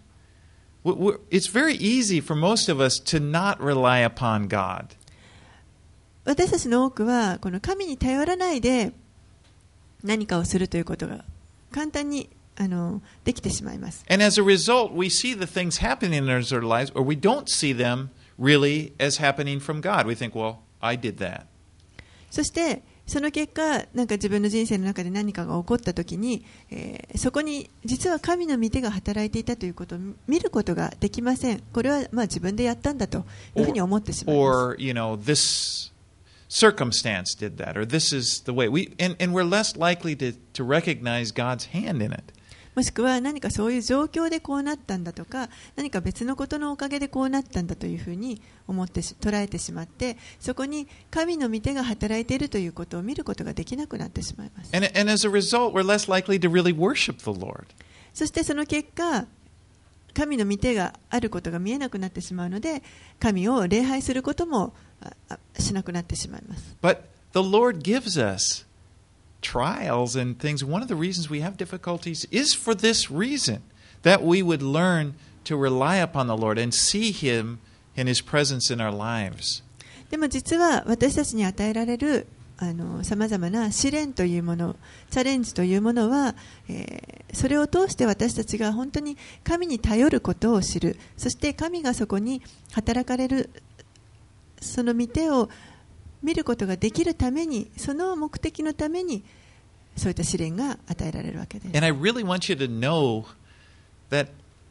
it's very easy for most of us to not rely upon God. 私たちの多くはこの神に頼らないで何かをするということが簡単にあのできてしまいます。 And as a result, we see the things happening in our lives, or we don't see them really as happening from God. We think, well, I did that. そしてその結果、なんか自分の人生の中で何かが起こったときに、えー、そこに実は神の御手が働いていたということを見ることができません。これはまあ自分でやったんだというふうに思ってしまいます。 Or, you know, this circumstance did that, or this is the way. We, and, and we're less likely to, to recognize God's hand in it. もしくは何かそういう状況でこうなったんだとか、何か別のことのおかげでこうなったんだというふうに思ってし捉えてしまって、そこに神の御手が働いているということを見ることができなくなってしまいます。 And, and as a result, we're less likely to really worship the Lord. そしてその結果、神の御手があることが見えなくなってしまうので、神を礼拝することもしなくなってしまいます。 But the Lord gives us trials and things. One of the reasons we have difficulties is for this reason, that we would learn to rely upon the Lord and see Him in His presence in our lives. でも実は私たちに与えられるあの様々な試練というもの、チャレンジというものは、えー、それを通して私たちが本当に神に頼ることを知る、そして神がそこに働かれるその御手を見ることができるために、その目的のためにそういった試練が与えられるわけです。 And I really want you to know that,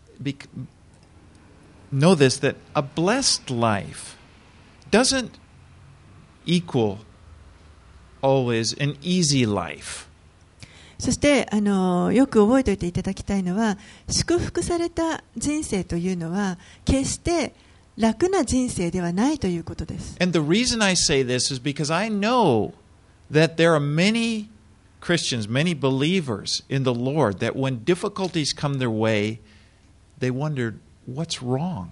know this, that a blessed life doesn't equal always an easy life. そしてあのよく覚えておいていただきたいのは、祝福された人生というのは決して楽な人生ではないということです。 And the reason I say this is because I know that there are many Christians, many believers in the Lord, that when difficulties come their way, they wonder, what's wrong?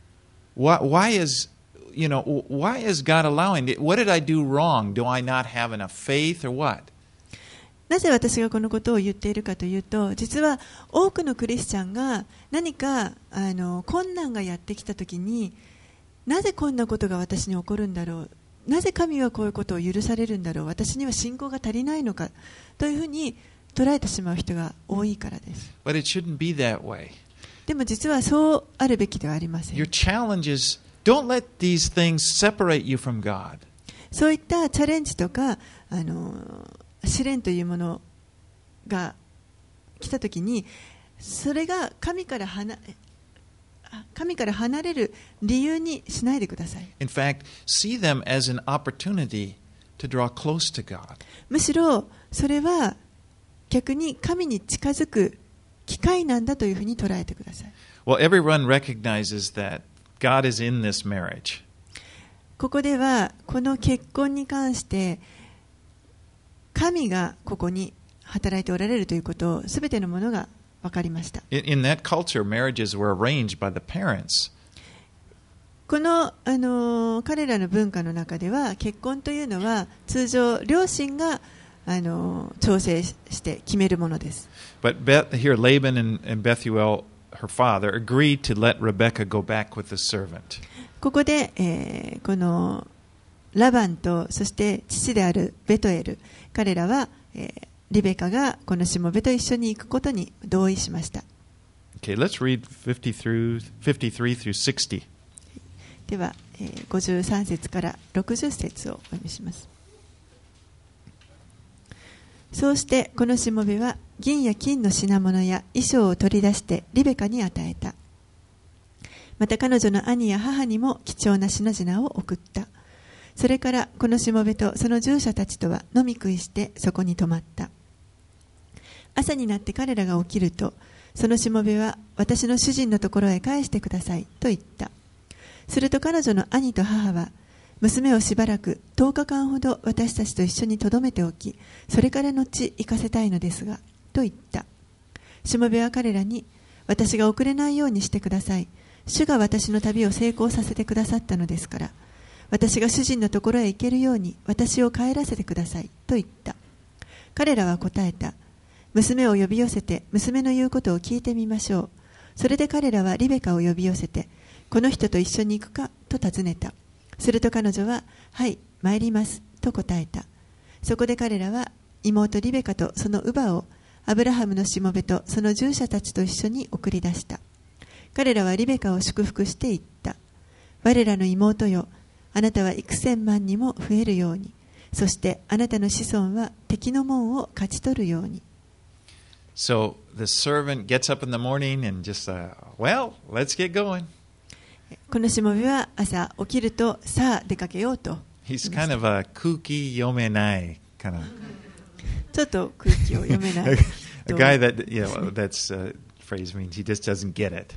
Why, why is, you know, why is God allowing it? What did I do wrong? Do I not have enough faith or what? なぜ私がこのことを言っているかというと、実は多くのクリスチャンが何かあの困難がやってきたときに、なぜこんなことが私に起こるんだろう、なぜ神はこういうことを許されるんだろう、私には信仰が足りないのかというふうに捉えてしまう人が多いからです。 But it shouldn't be that way. でも実はそうあるべきではありません。 Your challenge is, don't let these things separate you from God. そういったチャレンジとかあの試練というものが来たときに、それが神から離神から離れる理由にしないでください。 In fact, see them as an opportunity to draw close to God. むしろそれは逆に神に近づく機会なんだというふうに捉えてください。 Well, everyone recognizes that God is in this marriage. ここではこの結婚に関して神がここに働いておられるということをすべてのものが分かりました。 In, in that culture, marriages were arranged by the parents. この、あの彼らの文化の中では結婚というのは通常両親が、あの調整して決めるものです。 But Beth, here Laban and, and Bethuel, her father, agreed to let Rebekah go back with the servant. ここで、えー、このラバンとそして父であるベトエル、彼らは、えー、リベカがこのしもべと一緒に行くことに同意しました。 Okay, let's read fifty through, fifty-three through sixty. では、えー、ごじゅうさん節からろくじゅっ節をお読みします。そうしてこのしもべは銀や金の品物や衣装を取り出してリベカに与えた。また彼女の兄や母にも貴重な品々を送った。それからこのしもべとその従者たちとは飲み食いしてそこに泊まった。朝になって彼らが起きると、そのしもべは私の主人のところへ返してくださいと言った。すると彼女の兄と母は、娘をしばらくとおかかんほど私たちと一緒に留めておき、それから後行かせたいのですが、と言った。しもべは彼らに、私が遅れないようにしてください。主が私の旅を成功させてくださったのですから、私が主人のところへ行けるように私を帰らせてくださいと言った。彼らは答えた。娘を呼び寄せて娘の言うことを聞いてみましょう。それで彼らはリベカを呼び寄せて、この人と一緒に行くかと尋ねた。すると彼女は、はい、参りますと答えた。そこで彼らは妹リベカとその乳母をアブラハムのしもべとその従者たちと一緒に送り出した。彼らはリベカを祝福して言った。我らの妹よ、あなたは幾千万にも増えるように、そしてあなたの子孫は敵の門を勝ち取るように。 So the servant gets up in the morning and just, uh, well, let's get going. このしもべは朝起きると、さあ出かけようと。 He's kind of a kooky yomenai kind of ちょっと空気を読めない a guy that, you know, that's uh, phrase means he just doesn't get it.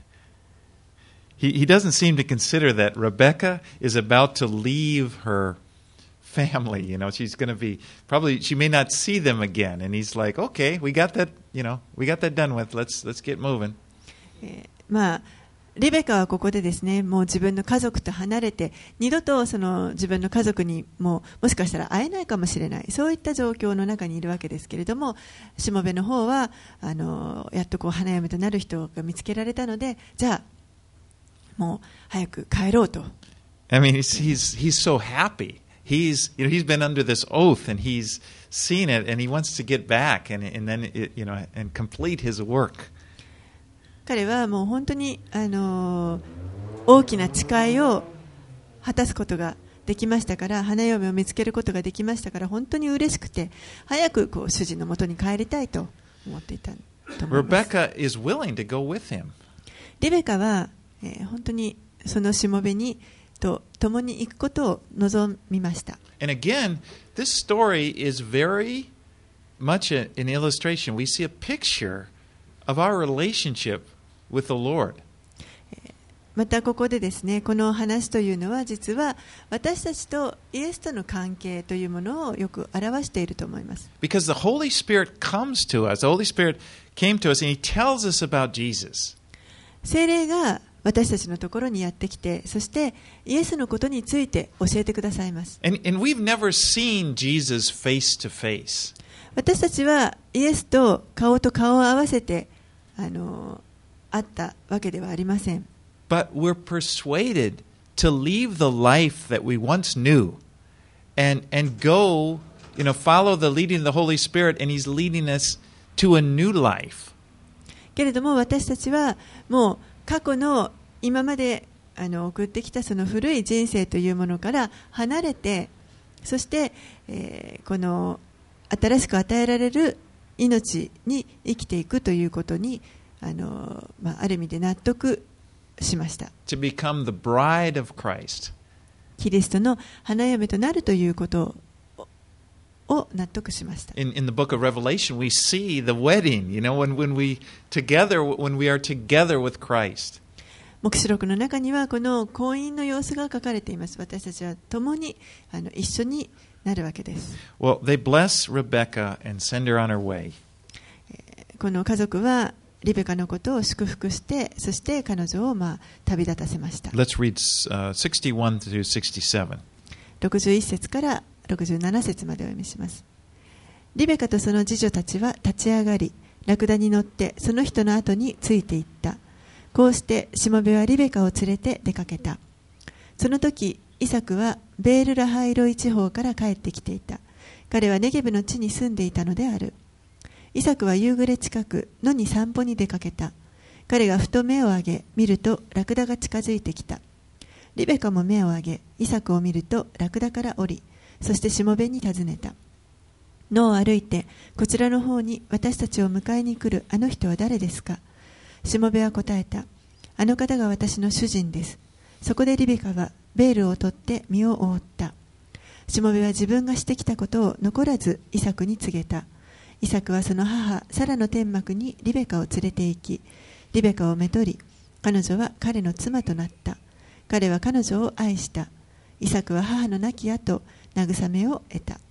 He he doesn't seem to consider that Rebecca is about to leave her family. You know, she's going to be probably she may not see them again, and he's like, okay, we got that. You know, we got that done with. Let's let's get moving. えーまあリベカはここでですね、もう自分の家族と離れて、二度とその自分の家族にももしかしたら会えないかもしれない、そういった状況の中にいるわけですけれども、しもべの方はあのやっとこう花嫁となる人が見つけられたので、じゃあもう早く帰ろうと。 I mean, he's he's he's so happy. He's you know he's been under this oath and he's seen it and he wants to get back and and then it, you know and complete his work. 彼はもう本当にあの大きな誓いを果たすことができましたから、花嫁を見つけることができましたから、本当に嬉しくて早くこう主人の元に帰りたいと思っていたと思います。 Rebecca is willing to go with him. リベカは、えー、本当にそのしもべにと共に行くことを望みました。 And again, this story is very much a, an illustration. We see a picture of our relationship with the Lord. またここでですね、この話というのは実は私たちとイエスとの関係というものをよく表していると思います。 Because the Holy Spirit comes to us. The Holy Spirit came to us and He tells us about Jesus. 聖霊が私たちのところにやってきて、そしてイエスのことについて教えてくださいます。 And, and we've never seen Jesus face to face. 私たちはイエスと顔と顔を合わせてあの会ったわけではありません。 But we're persuaded to leave the life that we once knew and, and go, you know, follow the leading of the Holy Spirit, and He's leading us to a new life. けれども私たちはもう過去の今まであの送ってきたその古い人生というものから離れて、そして、えー、この新しく与えられる命に生きていくということにあの、まあ、ある意味で納得しました。 To become the bride of Christ. キリストの花嫁となるということを納得しました。 In, in the book of Revelation, we see the wedding, you know, when, when we together, when we are together with Christ. 黙示録の中にはこの婚姻の様子が書かれています。私たちは共にあの一緒になるわけです。 Well, they bless Rebecca and send her on her way. この家族はリベカのことを祝福して、そして彼女をまあ旅立たせました。 Let's read uh, sixty-one through sixty-seven. ろくじゅういっ節からろくじゅうなな節までお読みします。リベカとその次女たちは立ち上がり、ラクダに乗ってその人の後についていった。こうしてしもべはリベカを連れて出かけた。その時イサクはベールラハイロイ地方から帰ってきていた。彼はネゲブの地に住んでいたのである。イサクは夕暮れ近く野に散歩に出かけた。彼がふと目を上げ見るとラクダが近づいてきた。リベカも目を上げイサクを見るとラクダから降り、そしてしもべに尋ねた。野を歩いてこちらの方に私たちを迎えに来るあの人は誰ですか。しもべは答えた。あの方が私の主人です。そこでリベカはベールを取って身を覆った。しもべは自分がしてきたことを残らずイサクに告げた。イサクはその母サラの天幕にリベカを連れて行き、リベカをめとり、彼女は彼の妻となった。彼は彼女を愛した。イサクは母の亡き後、慰めを得た。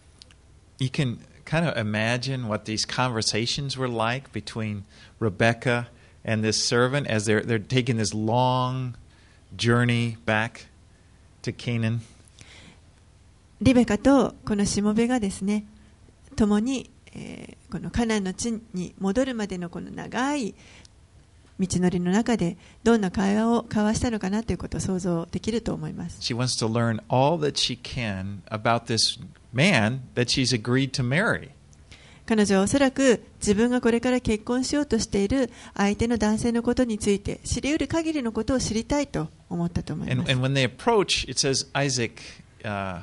You can kind of imagine what these conversations were like between Rebecca and this servant as they're, they're taking this long journey back to Canaan. リベカとこのしもべがですね、共に、えー、このカナンの地に戻るまでのこの長い道のりの中でどんな会話を交わしたのかなということを想像できると思います。 She wants to learn all that she can about this man that she's agreed to marry. 彼女はおそらく自分がこれから結婚しようとしている相手の男性のことについて知り得る限りのことを知りたいと思ったと思いま And, す。 and when they approach, it says Isaac, uh,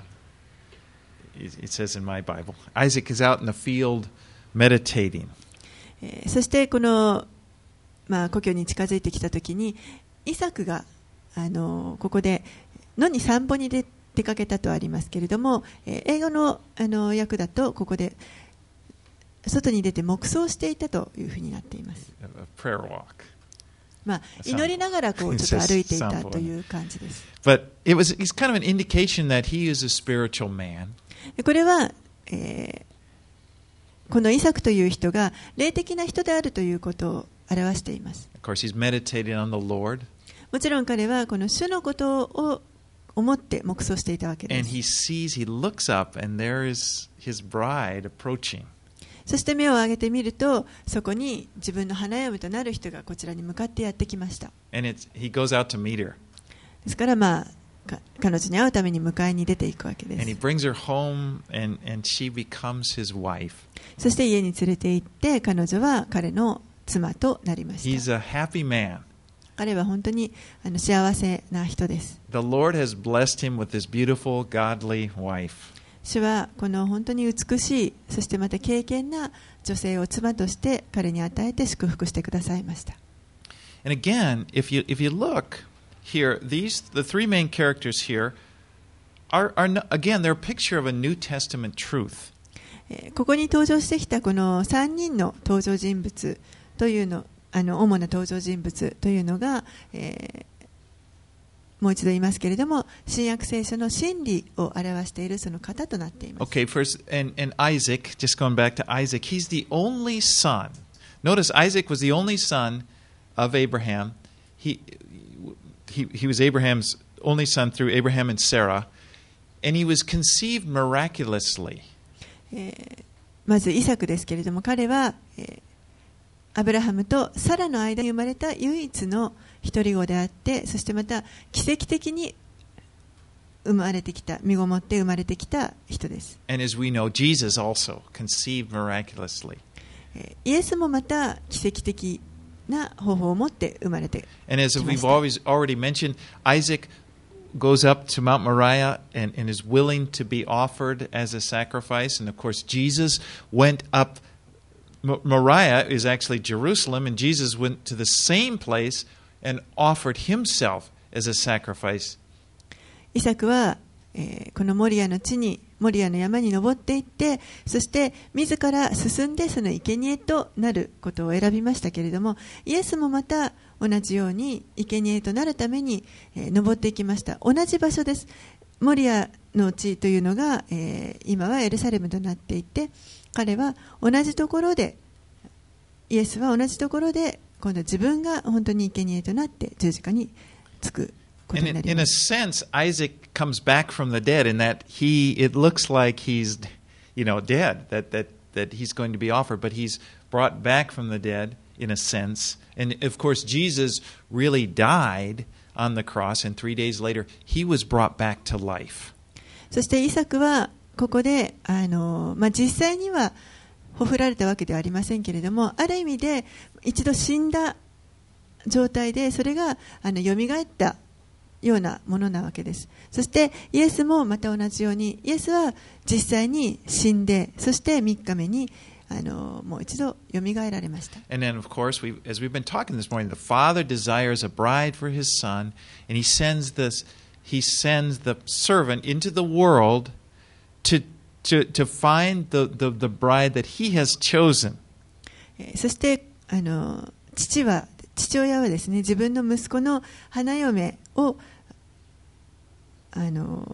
it, it says in my Bible, Isaac is out in the field meditating. えーそしてこの、まあ、故郷に近づいてきたときにイサクがあのここで野に散歩に出出かけたとありますけれども、えー英語の、あの訳だとここで外に出て黙想していたというふうになっています。 A prayer walk. まあ、祈りながらこうちょっと歩いていたという感じです。 But it was it's kind of an indication that he is a spiritual man. でこれは、えーこのイサクという人が霊的な人であるということを表しています。 Of course, he's meditating on the Lord, もちろん彼はこの主のことを思って黙想していたわけで and す。 he sees, he looks up, and there is his bride approaching. そして目を上げてみるとそこに自分の花嫁となる人がこちらに向かってやってきました。 And it's, he goes out to meet her. ですからまあか彼女に会うために迎えに出ていくわけで And he す。 brings her home, and, and she becomes his wife. そして家に連れて行って彼女は彼の妻となりまし He's た。 a happy man. 彼は本当にあの幸せな人です。 The Lord has blessed him with this beautiful, godly wife. 主はこの本当に美しいそしてまた敬虔な女性を妻として彼に与えて祝福してくださいました。 And again, if you, if you look here, these, the three main characters here are, are no, again, they're a picture of a New Testament truth. えーここに登場してきたこのさんにんの登場人物というの、あの主な登場人物というのが、えーもう一度言いますけれども、新約聖書の真理を表しているその方となっています。 Okay, first, and, and Isaac, just going back to Isaac, he's the only son. Notice Isaac was the only son of Abraham. He, he, he was Abraham's only son through Abraham and Sarah, and he was conceived miraculously. えーまずイサクですけれども、彼は、えーアブラハムとサラの間に生まれた唯一の一人子であって、そしてまた奇跡的に生まれてきた、身ごもって生まれてきた人です。 And as we know, Jesus also conceived miraculously. えーイエスもまた奇跡的な方法を持って生まれて And as きま we've した。 always already mentioned, Isaac goes up to Mount Moriah and, and is willing to be offered as a sacrifice. And of course, Jesus went up. M- Moriah is actually Jerusalem, and Jesus went to the same place and offered himself as a sacrifice. イサクは、えーこのモリアの地にモリアの山に登っていって、そして自ら進んでその生贄となることを選びましたけれども、イエスもまた同じように生贄となるために、えー登っていきました。同じ場所です。モリアの地というのが、えー今はエルサレムとなっていて、彼は同じところで、イエスは同じところで今度自分が本当に生贄となって十字架につくこと And にな in, り in ま a す。 sense, Isaac comes back from the dead in that he, it looks like he's, you know, dead, that, that, that he's going to be offered, but he's brought back from the dead in a sense. And of course, Jesus really died on the cross, and three days later, he was brought back to life. そしてイサクはここであの、まあ、実際にはほふられたわけではありませんけれども、ある意味で一度死んだ状態でそれがあの蘇ったようなものなわけです。そしてイエスもまた同じように、イエスは実際に死んで、そしてみっかめにあのもう一度蘇られました。 And then, of course, we, as we've been talking this morning, the Father desires a bride for his Son, and he sends this, he sends the servant into the world to To, to find the, the, the bride that he has chosen. えーそしてあの父は父親はですね、自分の息子の花嫁をあの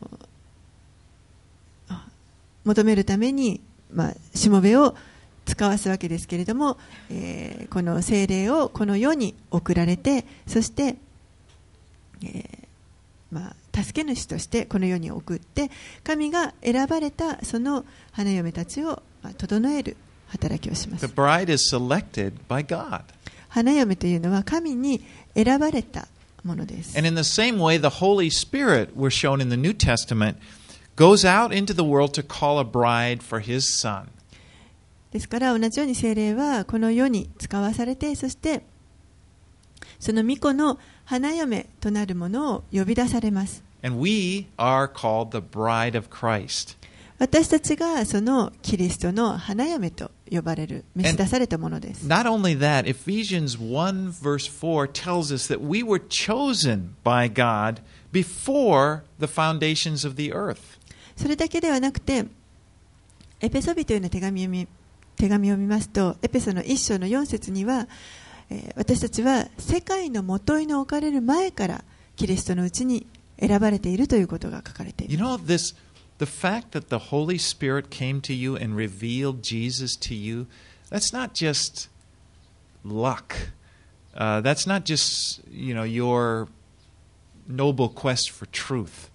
あ求めるために、まあ、しもべを使わすわけですけれども、えーこの聖霊をこの世に送られて、そして、えーまあ、助け主としてこの世に送って、神が選ばれたその花嫁たちをまあ整える働きをしま The す。 bride is selected by God. 花嫁というのは神に選ばれたものです。 And in the same way, the Holy Spirit, we're shown in the New Testament, goes out into the world to call a bride for his Son. ですから同じように聖霊はこの世に使わされて、そしてその御子の花嫁となるものを呼び出されます。 And we are called the bride of Christ. 私たちがそのキリストの花嫁と呼ばれる、召し出されたものです。 Not only that, Ephesians one verse four tells us that we were chosen by God before the foundations of the earth. それだけではなくて、エペソビトへの手紙を見、手紙を見ますと、エペソの一章の四節には、えー、私たちは世界のもといの置かれる前からキリストのうちに選ばれているということが書かれています。 You know, this, the fact that the Holy Spirit came to you and revealed Jesus to you, that's not just luck. Uh, that's not just, you know, your noble quest for truth.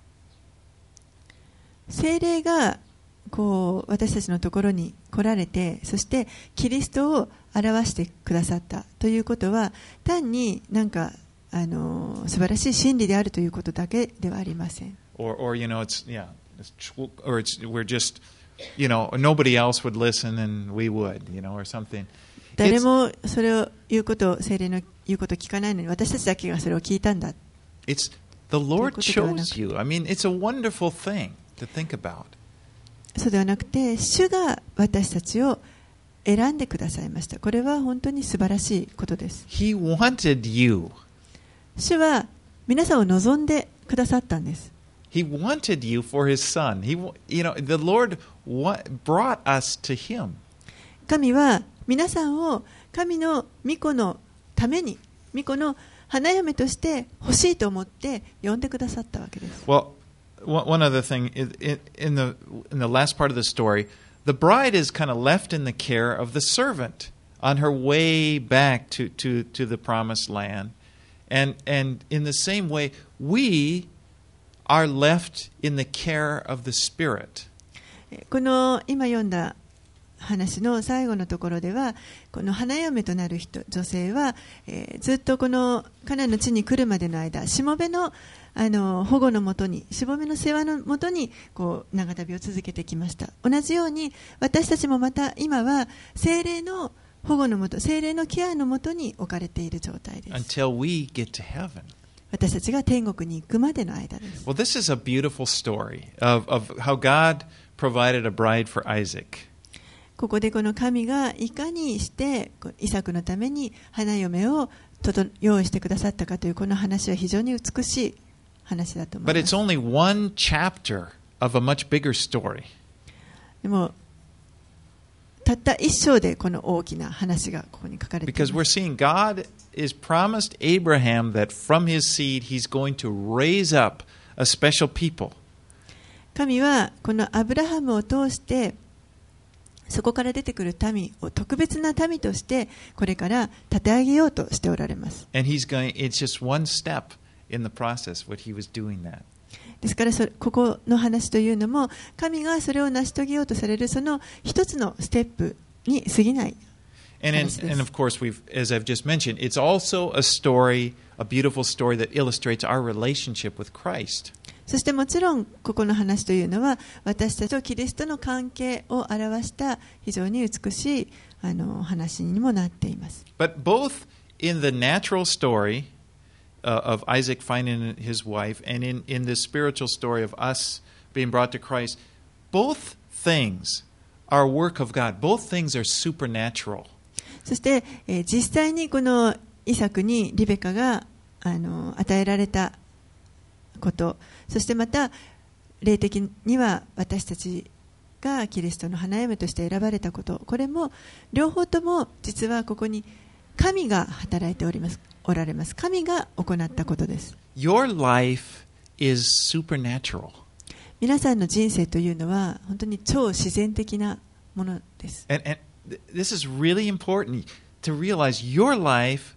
聖霊がこう私たちのところに来られて、そしてキリストを表してくださったということは、単になんかあの素晴らしい真理であるということだけではありません。 Or, or you know, it's yeah, it's, or it's we're just, you know, nobody else would listen and we would, you know, or something. 誰もそれを言うこと聖霊の言うことを聞かないのに、私たちだけがそれを聞いたんだ。 It's the Lord chose you. I mean, it's a wonderful thing to think about. そうではなくて、主が私たちを選んでくださいました。これは本当に素晴らしいことです。 He wanted you. 主は皆さんを望んでくださったんです。 He wanted you for his son. He, you know, the Lord brought us to him. 神は皆さんを神の御子のために、御子の花嫁として欲しいと思って呼んでくださったわけです。 Well, one other thing, in the, in the last part of the story, the bride is kind of left in the care of the servant on her way back to, to, to the promised land. And, and in the same way, we are left in the care of the Spirit. この今読んだ話の最後のところでは、この花嫁となる人、女性は、えー、ずっとこのカナンの地に来るまでの間、しもべのあの保護のもとに、しもべの世話のもとにこう長旅を続けてきました。同じように私たちもまた今は聖霊の保護のもと、聖霊のケアのもとに置かれている状態です。 Until we get to heaven. 私たちが天国に行くまでの間です。 Well, this is a beautiful story of, of how God provided a bride for Isaac. ここでこの神がいかにしてイサクのために花嫁を用意してくださったかというこの話は非常に美しい話だと思います。 But it's only one chapter of a much bigger story. でもたった一章でこの大きな話がここに書かれています。 Because we're seeing God is promised Abraham that from his seed he's going to raise up a special people. 神はこのアブラハムを通してそこから出てくる民を特別な民としてこれから立て上げようとしておられます。 And he's going, it's just one step in the process what he was doing that. ですからそここの話というのも神がそれを成し遂げようとされるその一つのステップに過ぎない話です。 And, and of course, we've, as I've just mentioned, it's also a story, a beautiful story that illustrates our relationship with Christ. そしてもちろんここの話というのは私たちとキリストの関係を表した非常に美しいあの話にもなっています。 But both in the natural story uh, of Isaac finding his wife and in, in the spiritual story of us being brought to Christ, both things are a work of God. Both things are supernatural. そして、えー、実際にこのイサクにリベカがあの与えられたこと、そしてまた霊的には私たちがキリストの花嫁として選ばれたこと、これも両方とも実はここに神が働いております、おられます。神が行ったことです。 Your life is supernatural. 皆さんの人生というのは本当に超自然的なものです。 And, and this is really important to realize your life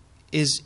is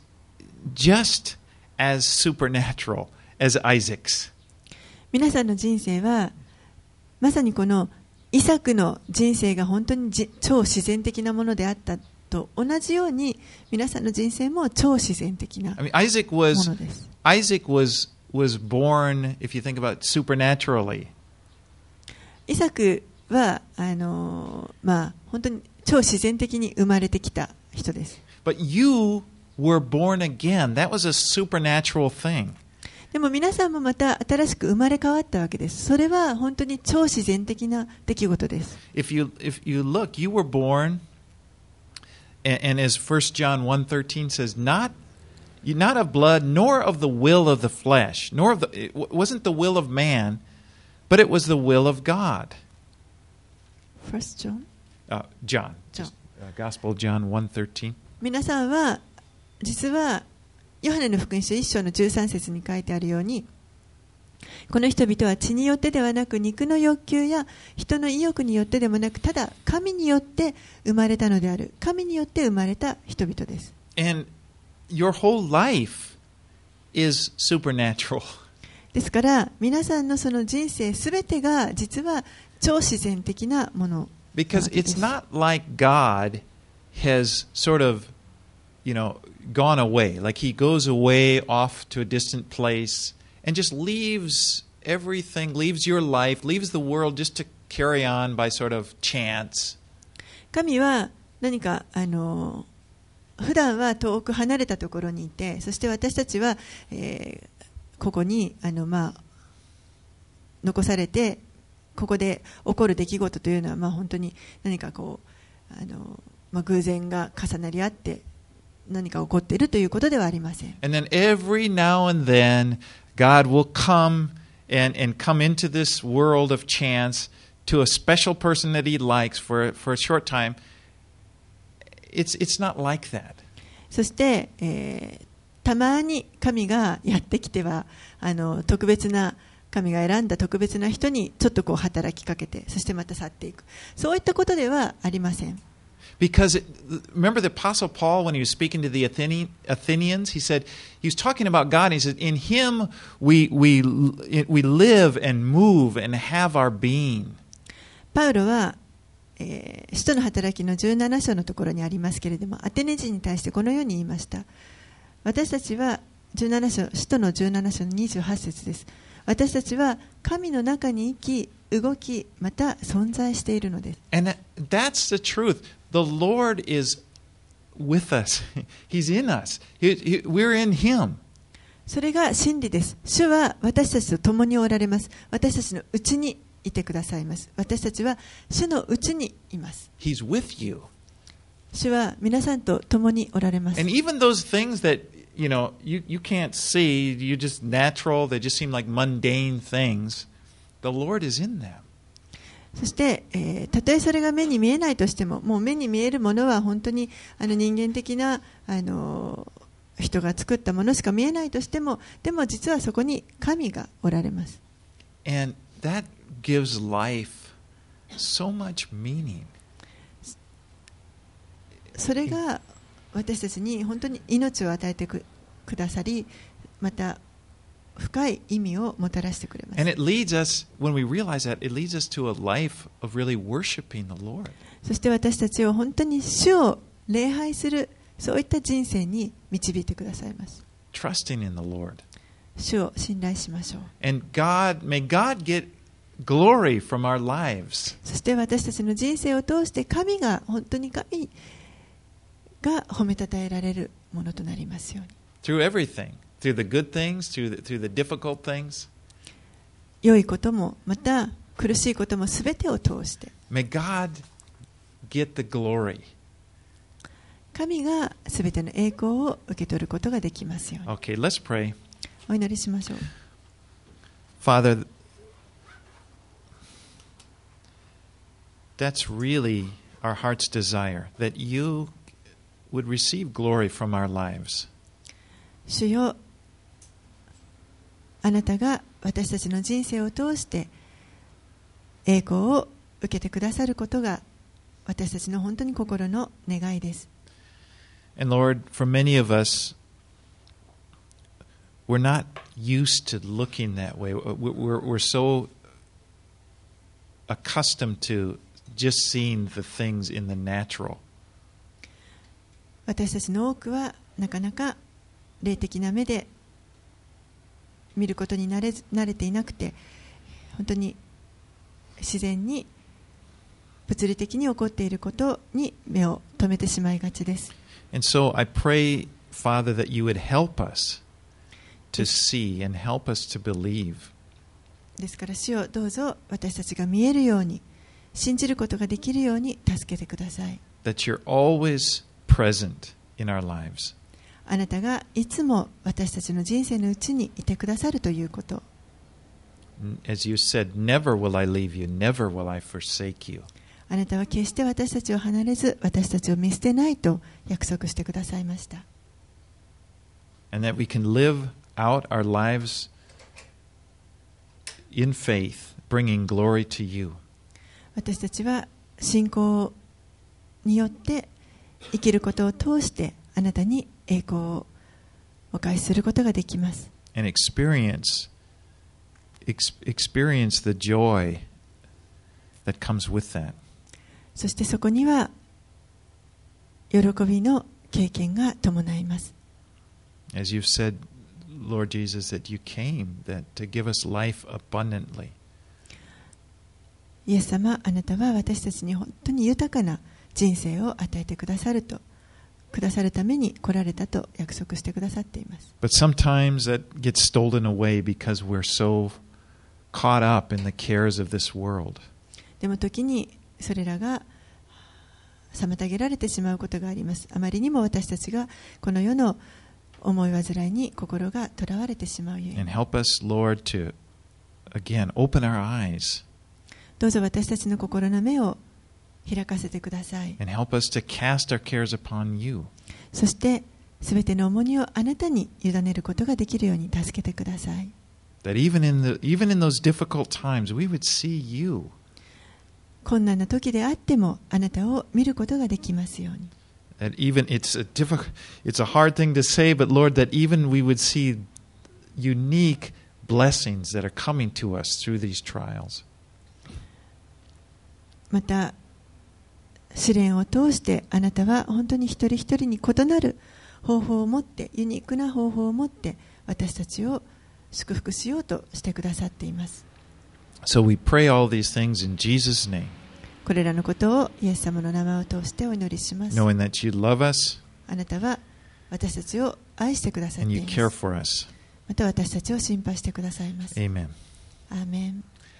just as supernatural as Isaac's. 皆さんの人生はまさにこのイサクの人生が本当に超自然的なものであったと同じように皆さんの人生も超自然的なも I mean, Isaac was のです。 Isaac was was born, if you think about it, supernaturally. イサクはあの、まあ、本当に超自然的に生まれてきた人です。 But you were born again. That was a supernatural thing. でも皆さんもまた新しく生まれ変わったわけです。それは本当に超自然的な出来事です。 If you, if you look, you were born, and, and as First John one thirteen says, not, not of blood, nor of the will of the flesh, nor of the, it wasn't the will of man, but it was the will of God. First John? Uh, John. John. Uh, Gospel of John one thirteen. 皆さんは実はヨハネの福音書いっ章のじゅうさん節に書いてあるように、この人々は血によってではなく肉の欲求や人の意欲によってでもなく、ただ神によって生まれたのである。神によって生まれた人々です。 And your whole life is supernatural. ですから皆さんのその人生すべてが実は超自然的なもの。 Because it's not like God has sort of, you know, gone away. Like he goes away off to a distant place and just leaves everything, leaves your life, leaves the world just to carry on by sort of chance. 神は何かあの普段は遠く離れたところにいて、そして私たちは、えー、ここにあの、まあ、残されて、ここで起こる出来事というのは、まあ、本当に何かこうあの、まあ、偶然が重なり合って何か起こっているということではありません。 And then every now and then God will come and, and come into this world of chance to a special person that he likes for, for a short time. It's, it's not like that. そして、えー、たまに神がやってきてはあの特別な神が選んだ特別な人にちょっとこう働きかけて、そしてまた去っていく、そういったことではありません。 Because it, remember the Apostle Paul when he was speaking to the Atheni, Athenians, he said he was talking about God. And he said, "In Him we we we live and move and have our being." パウロは、えー、使徒の働きのじゅうなな章のところにありますけれども、アテネ人に対してこのように言いました。私たちはじゅうなな章、使徒のじゅうなな章のにじゅうはち節です。私たちは神の中に生き、動き、また存在しているのです。 And that, that's the truth. The Lord is with us. He's in us. He, he, we're in Him. それが真理です。主は私たちと共におられます。私たちのうちにいてくださいます。私たちは主のうちにいます。 He's with you. 主は皆さんと共におられます。 And even those things that, you know, you, you can't see, you're just natural, they just seem like mundane things, the Lord is in them. そして、えー、たとえそれが目に見えないとしても、もう目に見えるものは本当にあの人間的なあの人が作ったものしか見えないとしても、でも実はそこに神がおられます。 And that gives life so much meaning. それが私たちに本当に命を与えて く, くださり、また深い意味をもたらしてくれます。 And it leads us, when we realize that, it leads us to a life of really worshiping the Lord. そして私たちを本当に主を礼拝する、そういった人生に導いてくださいます。 Trusting in the Lord. 主を信頼しましょう。 And God, may God get glory from our lives. そして私たちの人生を通して神が、本当に神が褒めたたえられるものとなりますように。 Through everything. Through the good things, through the, through the difficult things. 良いことも、また苦しいこともすべてを通して。 May God get the glory. 神がすべての栄光を受け取ることができますように。 Okay, let's pray. お祈りしましょう。 Father, that's really our heart's desire, that you would receive glory from our lives. 主よ、あなたが私たちの人生を通して栄光を受けてくださることが私たちの本当に心の願いです。 And Lord, for many of us, we're not used to looking that way. We're, we're so accustomed to just seeing the things in the natural. 私たちの多くはなかなか霊的な目で見ることに慣れ、慣れていなくて、本当に自然に物理的に起こっていることに目を留めてしまいがちです。 And so I pray, Father, that you would help us to see and help us to believe. ですから主よ、どうぞ私たちが見えるように、信じることができるように助けてください。 That you're always present in our lives. あなたがいつも私たちの人生のうちにいてくださるということ。 As you said, never will I leave you, never will I forsake you. あなたは決して私たちを離れず、私たちを見捨てないと約束してくださいました。 And that we can live out our lives in faith, bringing glory to you. 私たちは信仰によって生きることを通してあなたに栄光をお返しすることができます。 And experience, ex- experience the joy that comes with that. そしてそこには喜びの経験が伴います。 As you've said, Lord Jesus, that you came that to give us life abundantly. イエス様、あなたは私たちに本当に豊かな人生を与えてくださると、くださるために来られたと約束してくださっています。 But sometimes that gets stolen away because we're so caught up in the cares of this world. でも時にそれらが妨げられてしまうことがあります。あまりにも私たちがこの世の思い煩いに心がとらわれてしまうゆえに。 And help us, Lord, to again open our eyes. どうぞ私たちの心の目を開かせてください。 And help us to cast our cares upon you. そしてすべての重荷をあなたに委ねることができるように助けてください。 That even in the even in those difficult times, we would see you. 困難な時であってもあなたを見ることができますように。 That even it's a difficult, it's a hard thing to say, but Lord, that even we would see unique blessings that are coming to us through these trials. また試練を通してあなたは本当に一人一人に異なる方法を持って、ユニークな方法を持って私たちを祝福しようとしてくださっています。 So we pray all these things in Jesus' name, これらのことをイエス様の名前を通してお祈りします。 knowing that you love us あなたは私たちを愛してくださって and い you ま care す。 for us. また私たちを心配してくださいます。 Amen. アーメン。